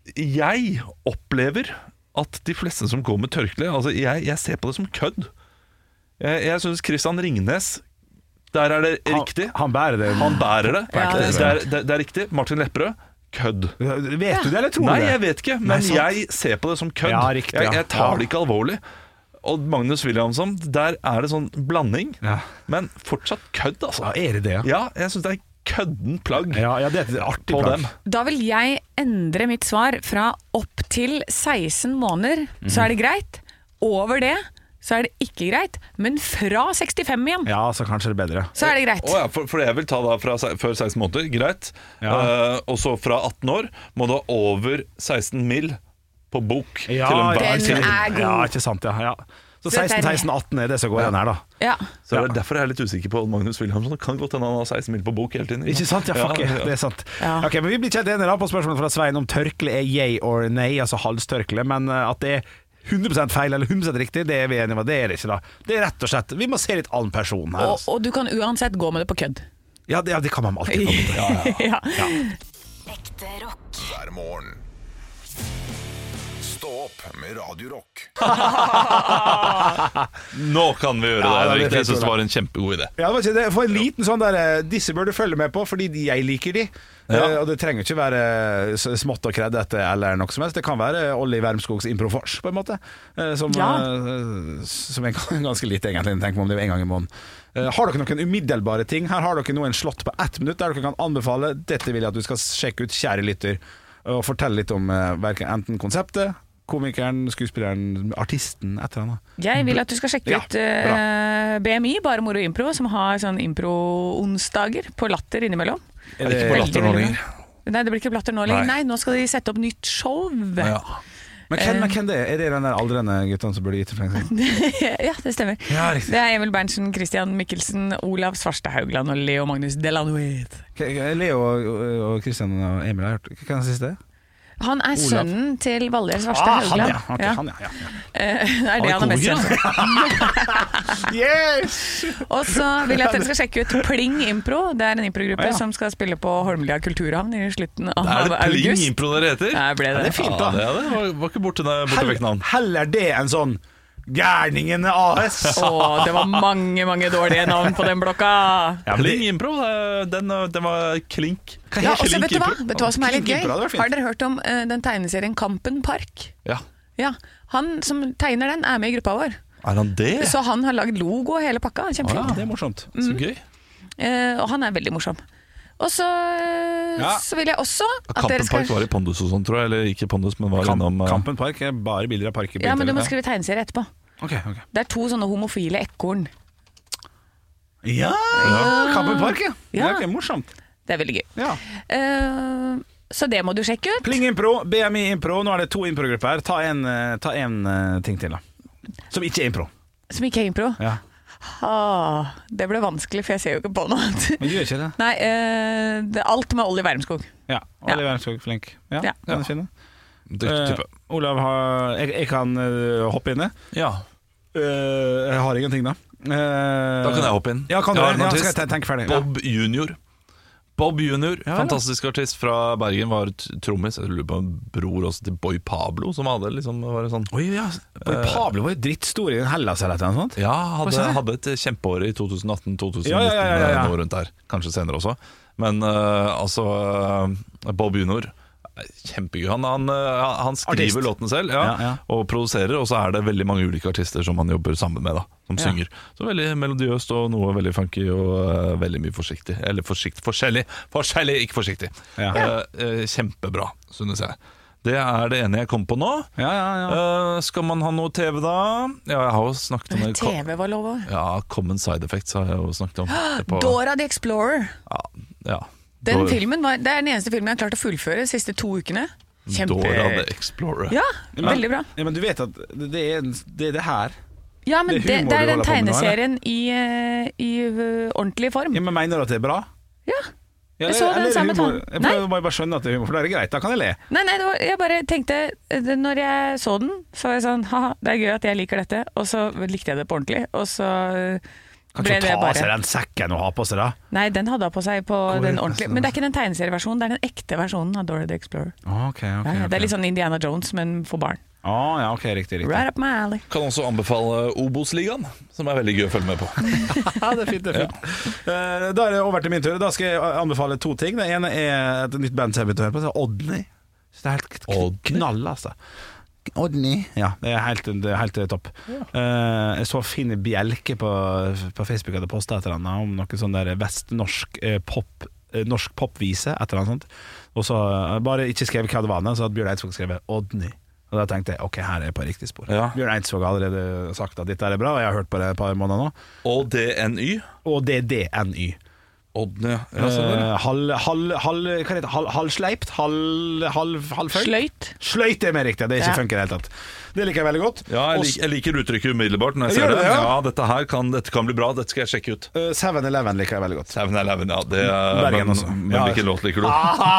Jeg opplever at de fleste som går med tørkle altså jeg, jeg ser på det som kødd. Jeg, jeg syns Christian Ringnes Der er det riktig. Han, han bærer det. Han bærer det. Ja, det, det- det, er, det, det er riktig. Martin Lepperød kødd. Vet du det, eller tror du Nei, det? jeg vet ikke, Nei, men sant. jeg ser på det som kødd. Ja, riktig, ja. jeg, jeg tar Ja. det ikke alvorlig. Og Magnus Williamson, der er det sånn blanding, Ja. men fortsatt kødd, altså. Ja, er det det, ja? Ja, jeg syns det er kødden plagg Ja, ja, det er et artig på plagg. dem. Da vil jeg endre mitt svar fra opp til seksten måneder, så er det greit. Over det så er det ikke greit. Men fra sekstifem igjen, Ja, så kanskje det er bedre. så er det greit. Å ja, for, for jeg vil ta da fra se- før seksten måneder, greit. Ja. Eh, og så fra atten år må du ha over seksten mil på bok. Ja, til en den til- er god. Ja, ikke sant, ja. ja. Så Så dette seksten, er- seksten, atten er det som går igjen her, da. Ja. Så det er Derfor er jeg litt usikker på Magnus Williamson. Det kan godt hende han har seksten mil på bok hele tiden. Ikke sant? Ja, fuck Ja, it. ja. Det er sant. Ja. Ok, men Vi blir ikke helt enige da på spørsmålet fra Svein om tørkle er yay or nay, altså halstørkle, men eh, at det er hundre prosent feil eller hundre prosent riktig, det er vi enige om. Det er det ikke, da. Det er rett og slett Vi må se litt annen person her. Og, Altså. og du kan uansett gå med det på kødd. Ja, det, ja, det kan man alltid komme til. Ja. Ekte rock. hver morgen. Stå opp med Radio Rock. Nå kan vi gjøre Ja, det, det er Erik. fint, Jeg syns det Ole. var en kjempegod idé. Ja, det var ikke det. For en liten sånn der eh, Disse bør du følge med på, fordi de- jeg liker de. Ja. Eh, og det trenger ikke være s- smått og kreddete eller noe som helst. Det kan være Olli Wermskogs Improfors, på en måte. Eh, som, Ja. eh, som er ganske lite, egentlig. Tenk om det er en gang i måneden. Eh, har dere noen umiddelbare ting? Her har dere noen slått på ett minutt der dere kan anbefale. Dette vil jeg at du skal sjekke ut, kjære lytter, og fortelle litt om eh, hverken enten konseptet, komikeren, skuespilleren, artisten, et eller annet. Jeg vil at du skal sjekke Ja, ut eh, B M I, Bare Moro Impro, som har sånn impro-onsdager på Latter innimellom. Er det ikke på Veldig, Latter nå veldig lenger? bra. Nei, det blir ikke Latter nå lenger. Nei, nå skal de sette opp nytt show. Ja. Men hvem, hvem det er? Er det den der aldrende gutten som burde gitt for lenge siden? Ja, det stemmer. Ja, riktig. Det er Emil Berntsen, Christian Mikkelsen, Olav Svarstad Haugland og Leo Magnus Delanoët. Leo og, og Christian og Emil har hørt. Hva er den siste? Han er Olav. sønnen til Valgerd Svarstad Ah, han, Haugland. ja. Ok, Ja. han, ja. ja, ja. Eh, det er det han er mest kjent for. Yes! Og så vil jeg at dere skal sjekke ut Pling Impro. Det er en improgruppe Ja. som skal spille på Holmlia kulturhavn i slutten av Er det august. Pling Impro dere heter? Ja, ble det. det er fint, da. Ja, det er det. Var, var ikke borte, borte vekk navn. Heller det enn sånn Gærningene A S. Å, det var mange, mange dårlige navn på den blokka. Ja, men Pling det, Impro, det- den, den var klink. Ja, og så Klink vet du hva? Impro. Vet du hva som er litt Klink gøy? Impro, det var fint. Har dere hørt om eh, den tegneserien Kampen Park? Ja. Ja, han som tegner den er med i gruppa vår. Er han det? Så han har lagd logo og hele pakka. Kjempeflink. det er morsomt. Så gøy. Eh, og han er veldig morsom. Og så, eh, Ja. så vil jeg også at Kampen dere skal Park var i Pondus og sånn, tror jeg. Eller ikke Pondus, men var Kamp, innom eh, Kampen Park er bare bilder av parker. på Ja, men du må internett. skrive tegneserie etterpå. Ok, ok. Det er to sånne homofile ekorn. Ja, Kampen Park, ja. Ja. ja ok, morsomt. Det er veldig gøy. Ja. Eh, så det må du sjekke ut. Pling Impro, B M I Impro. Nå er det to improgrupper her. Ta en, eh, ta en eh, ting til, da. Som ikke er impro. Som ikke er impro. Ja. Ah, det ble vanskelig, for jeg ser jo ikke på noe. Men gjør ikke det? Nei, eh, det er alt med Olli Wermskog. Ja. Olli Wermskog, flink. Ja, Ja. den er fin. dyktig type. Eh, Olav har Jeg, jeg kan eh, hoppe inn i. Ja. Eh, jeg har ingenting, da. Da kan jeg hoppe inn. Ja, kan du? Jeg har en Ja, artist. skal jeg tenke ferdig. Bob Junior. Bob Junior, Ja, ja. fantastisk artist fra Bergen, var t- trommis. Jeg lurer på en bror også til Boy Pablo, som hadde liksom var en sånn Oi, ja. Boy Pablo var jo drittstor i Hellas eller noe sånt. Ja, Hva hadde, sa jeg? hadde et kjempeår i tjueatten tjuetten Ja, ja, ja, ja, ja. noe rundt der. Kanskje senere også. Men uh, altså uh, Bob Junior, kjempegøy. Han, han, uh, han skriver Artist. låtene selv ja, Ja, ja. og produserer, og så er det veldig mange ulike artister som han jobber sammen med, da, som Ja. synger. Så veldig melodiøst og noe veldig funky og uh, veldig mye forsiktig. Eller forsiktig, forskjellig. Forskjellig, ikke forsiktig. Ja. Uh, uh, kjempebra, synes jeg. Det er det ene jeg kom på nå. Ja, ja, ja. Uh, skal man ha noe T V da? Ja, jeg har jo snakket om det. T V var lov å Ja, Common Side Effects har jeg jo snakket om. Det på- Dora the Explorer. Ja, ja. Den Dora- filmen var, Det er den eneste filmen jeg har klart å fullføre de siste to ukene. Kjempe... Dora the Explorer. Ja, Men- veldig bra. Ja, men du vet at det er en- det, er det her. Ja, men Det det, er humor det er du den holder på med nå, tegneserien i, eh, i eh, ordentlig form. Ja, men mener du at det er bra? Ja. Ja, Jeg så eller den er det samme humor? tegn- Jeg Nei. prøver bare å skjønne at det er humor, for da er det greit. Da kan jeg le. Nei, nei, det var, jeg bare tenkte eh, det- Når jeg så den, så var jeg sånn haha, det er gøy at jeg liker dette. Og så likte jeg det på ordentlig. Og så eh, Kan ble ikke det ta av seg bare den sekken og ha på seg da. Nei, den hadde hun på seg på Hvor- den ordentlige. Men det er ikke den tegneserieversjonen, det er den ekte versjonen av Dora the Explorer. Ok, ok, Ja, ja, det er ok. litt sånn Indiana Jones, men for barn. Ah, ja, ok, riktig, riktig. Right up my alley. Kan også anbefale Obos-ligaen, som er veldig gøy å følge med på. Ja, det er fint, det er fint. Eh, Da er det over til min tur. Da skal jeg anbefale to ting. Det ene er et nytt band som jeg vil høre på. Det er Odny. Så det er helt k- Odny? knall, altså. Odny. Ja, det er helt, det er helt topp. Eh, jeg så Finn Bjelke på, på Facebook hadde postet et eller annet om noe sånn der vestnorsk eh, pop eh, norsk popvise, et eller annet sånt. Og så eh, bare ikke skrevet hva det var, så hadde Bjørn Eidsvåg skrevet Odny. Og da tenkte jeg ok, her er jeg på riktig spor. Ja. Bjørn Eidsvåg har allerede sagt at dette er bra, og jeg har hørt på det et par måneder nå. Og D N Y. Og det er D N Y. Odny. Ja, sånn er det. Eh, halv, halv, halv, hva heter det? Halv, halvsleipt? Halv, halv, halvfølt? Sløyt. Sløyt er mer riktig, det er ikke Ja. funker i det hele tatt. Det liker jeg veldig godt. Ja, jeg, Og lik, jeg liker uttrykket umiddelbart når jeg Gjør ser du det. det, ja? Ja, dette her kan, dette kan bli bra, dette skal jeg sjekke ut. eh, seven eleven liker jeg veldig godt. seven eleven, ja. Det, er- Bergen men også. men Ja. hvilken låt liker du?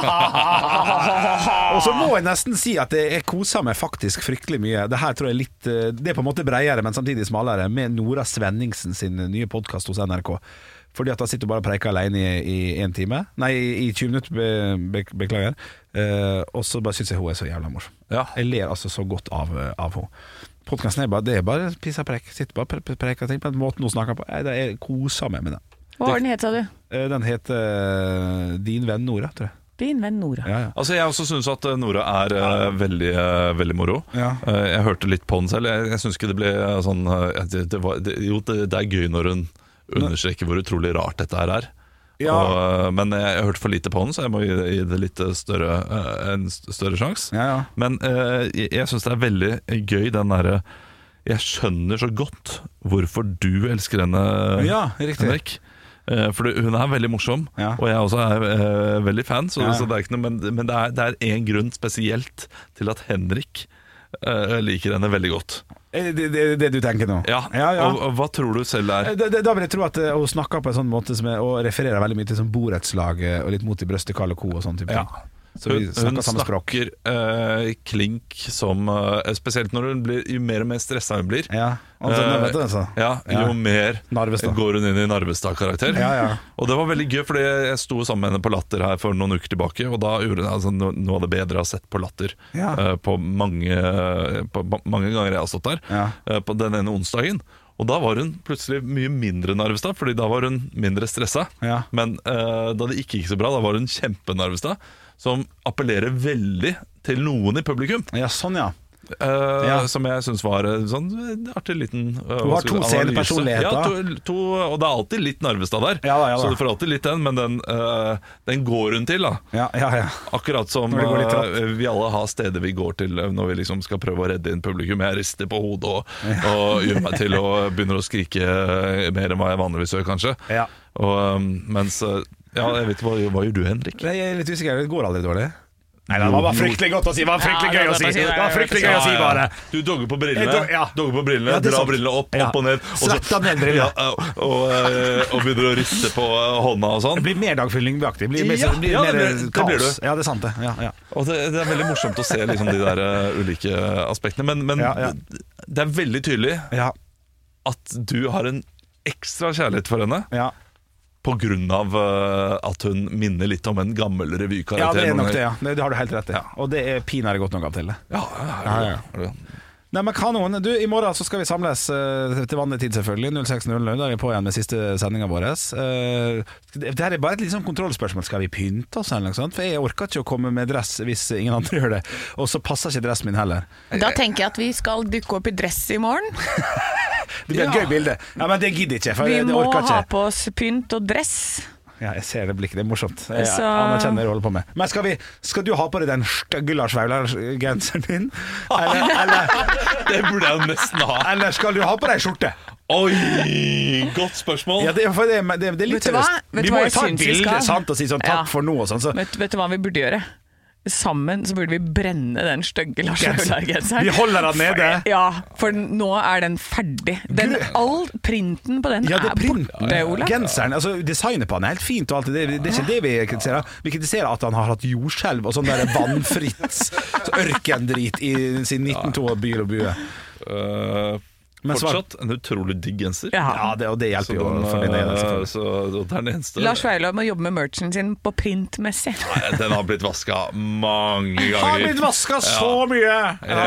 Og så må jeg nesten si at jeg koser meg faktisk fryktelig mye. Det her tror jeg er litt eh, Det er på en måte bredere, men samtidig smalere, med Nora Svenningsen sin nye podkast hos N R K. Fordi at han sitter bare og preiker alene i én time. Nei, i tjue minutter, be, be, beklager. Eh, og så bare syns jeg hun er så jævla morsom. Ja. Jeg ler altså så godt av, av henne. Podkasten er bare Det er bare piss og preik. Sitter bare og pre- preker ting på den måten hun snakker på. Jeg, jeg koser meg med den. Hva var den het, sa du? Eh, Den heter eh, Din venn Nora, tror jeg. Din venn Nora. Ja, ja. Altså Jeg også syns at eh, Nora er eh, veldig, eh, veldig moro. Ja. Eh, jeg hørte litt på den selv. Jeg, jeg syns ikke det ble eh, sånn eh, det, det var, det, Jo, det, det er gøy når hun understreker hvor utrolig rart dette her er. Ja. Og, eh, men jeg, jeg hørte for lite på den, så jeg må gi, det- gi det litt større, eh, en større sjanse. Ja, ja. Men eh, jeg, jeg syns det er veldig gøy den derre Jeg skjønner så godt hvorfor du elsker henne, Ja, riktig. Henrik. Eh, For hun er veldig morsom, Ja. og jeg også er eh, veldig fan. Så, Ja. så det er ikke noe, men, men det er, det er en grunn spesielt til at Henrik eh, liker henne veldig godt. Er det det, det du tenker nå? Ja, ja, ja. Og, og hva tror du selv er? Eh, Da, da da vil jeg tro at eh, hun snakker på en sånn måte som er, og refererer veldig mye til sånn borettslaget og litt mot i brøstet, Karl og Co. og sånn type Ja. ting. Så vi Hun, hun snakker samme språk. snakker eh, klink som eh, spesielt når hun blir, jo mer og mer stressa hun blir. Ja, altså, nå vet du, altså. ja, Ja. Jo mer Narvestad. går hun inn i Narvestad-karakter. Ja, ja. Og det var veldig gøy, fordi jeg sto sammen med henne på Latter her for noen uker tilbake, og da gjorde hun altså, no- noe av det bedre jeg har sett på Latter Ja. eh, på, mange, på ma- mange ganger jeg har stått der, Ja. eh, på den ene onsdagen. Og da var hun plutselig mye mindre Narvestad, fordi da var hun mindre stressa. Ja. Men eh, da det ikke gikk så bra, da var hun kjempe-Narvestad, som appellerer veldig til noen i publikum. Ja, sånn, ja. Eh, Ja. Som jeg syns var en sånn artig liten uh, Du har to scenepersonligheter. Ja, to, to, og det er alltid litt Narvestad der. Ja da, ja da. Så du får alltid litt den, men den, eh, den går hun til, da. Ja, ja, ja. Akkurat som Når det går litt trått. eh, vi alle har steder vi går til når vi liksom skal prøve å redde inn publikum. Jeg rister på hodet og, og gjør meg til og begynner å skrike mer enn hva jeg vanligvis gjør, kanskje. Ja. Og, um, mens eh, Ja, jeg vet ikke, hva, hva gjør du, Henrik? Jeg er litt usikker, det går aldri dårlig. Nei, det var bare fryktelig godt å si. Det var fryktelig Ja, det gøy var å si. godt å si. Det var fryktelig gøy å si, bare. Du dogger på brillene, Jeg dog- ja. dogger på brillene Ja, det er drar sant. brillene opp, Ja. opp og ned. Og, så- Sletta ned brillene. Ja, og, og, eh, og begynner å riste på eh, hånda og sånn. Det blir mer dagfyllingaktig. Det blir mer, Ja, det blir ja, mer det blir- det blir kaos. det. Ja, det er sant, det. Ja, ja. Og det, det er veldig morsomt å se liksom, de der eh, ulike aspektene. Men, men Ja, ja. det er veldig tydelig Ja. at du har en ekstra kjærlighet for henne. Ja. På grunn av uh, at hun minner litt om en gammel revykarakter. Ja, det er nok det, ja. Det, det har du helt rett i. Ja. Og det er pinadø godt nok av til det. Ja, ja, ja, Ja, ja. er det. Nei, men kanon. Du, i morgen så skal vi samles uh, til vanlig tid selvfølgelig null seks null null, da er vi på igjen med siste sendingen vår uh, Det her er bare et litt sånn kontrollspørsmål. Skal vi pynte oss eller noe sånt? For jeg orker ikke å komme med dress hvis ingen andre gjør det. Og så passer ikke dressen min heller. Da tenker jeg at vi skal dukke opp i dress i morgen. Det blir et gøy bilde. Ja, men det gidder ikke, for Vi jeg, det må orker ha ikke. på oss pynt og dress. Ja, jeg ser det blikket, det er morsomt. Jeg Så- anerkjenner det du holder på med. Men skal, vi, skal du ha på deg den stygge Lars Vaular-genseren din? Eller, eller, Det burde jeg jo nesten ha. eller skal du ha på deg skjorte? Oi, godt spørsmål. Ja, det, er- for det, er- det, er- det er litt Vet du hva? seriøst. Vet Vi du må hva jo jeg ta et syns vi bilde skal? sant, og si sånn takk Ja. for nå og sånn. Så. Vet, vet du hva vi burde gjøre? Sammen så burde vi brenne den stygge Lars Vaular-genseren. Vi holder den nede. Ja, for nå er den ferdig. Den, all printen på den Ja, det er er printen. borte, Olav. Genseren, altså designet på den er helt fint og alt det, det, det er ikke det vi kritiserer. Vi kritiserer at han har hatt jordskjelv og sånn der vannfritt så ørkendrit i sin nitten to bil og bue. Uh, Men svar- fortsatt en utrolig digg genser. Ja. Ja, det, og det hjelper jo den, for din egen uh, selvfølgelig. så det er den eneste. Lars Vaular må jobbe med merchen sin på printmessig. Nei, Den har blitt vaska mange ganger. Har blitt vaska så mye! Ja,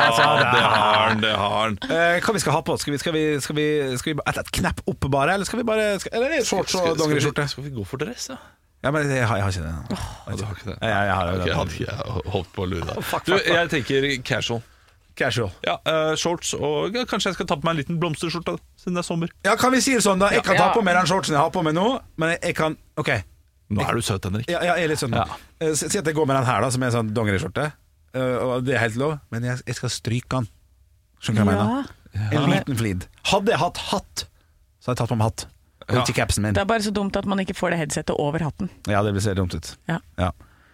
det har den, det har den. Eh, hva vi skal ha på? Skal vi, skal vi, skal vi, skal vi et, et knepp opp bare, eller skal vi bare skal, Eller er det shorts og dongeriskjorte? Skal vi gå for dress, ja? Ja, men jeg har, jeg har ikke det. Ja, du har ikke det? Jeg, jeg, jeg har, Ok, jeg hadde ikke holdt på å lure deg. Du, jeg tenker casual. Casual. Ja, uh, Shorts, og ja, kanskje jeg skal ta på meg en liten blomsterskjorte siden det er sommer. Ja, kan vi si det sånn da? Jeg kan ta Ja. på meg den shortsen jeg har på meg nå, men jeg, jeg kan Ok. Nå er du søt, Henrik. Ja, ja, jeg er litt sånn Ja. Eh, Si at jeg går med den her, da, som er en sånn dongeriskjorte, eh, og det er helt lov, men jeg, jeg skal stryke den. Skjønner du hva jeg mener? En liten flid. Hadde jeg hatt hatt, så hadde jeg tatt på meg hatt. Og Ja. ikke capsen min. Det er bare så dumt at man ikke får det headsetet over hatten. Ja, det vil se dumt ut. Ja. Ja.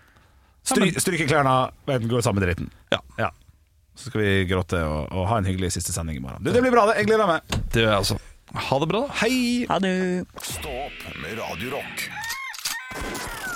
Stry, stryke klærne, men gå sammen med dritten. Ja. Ja. Så skal vi gråte og, og ha en hyggelig siste sending i morgen. Du, det blir bra, det. Jeg gleder meg. Det gjør jeg altså. Ha det bra, da. Hei! Ha det. Stå opp med Radio Rock.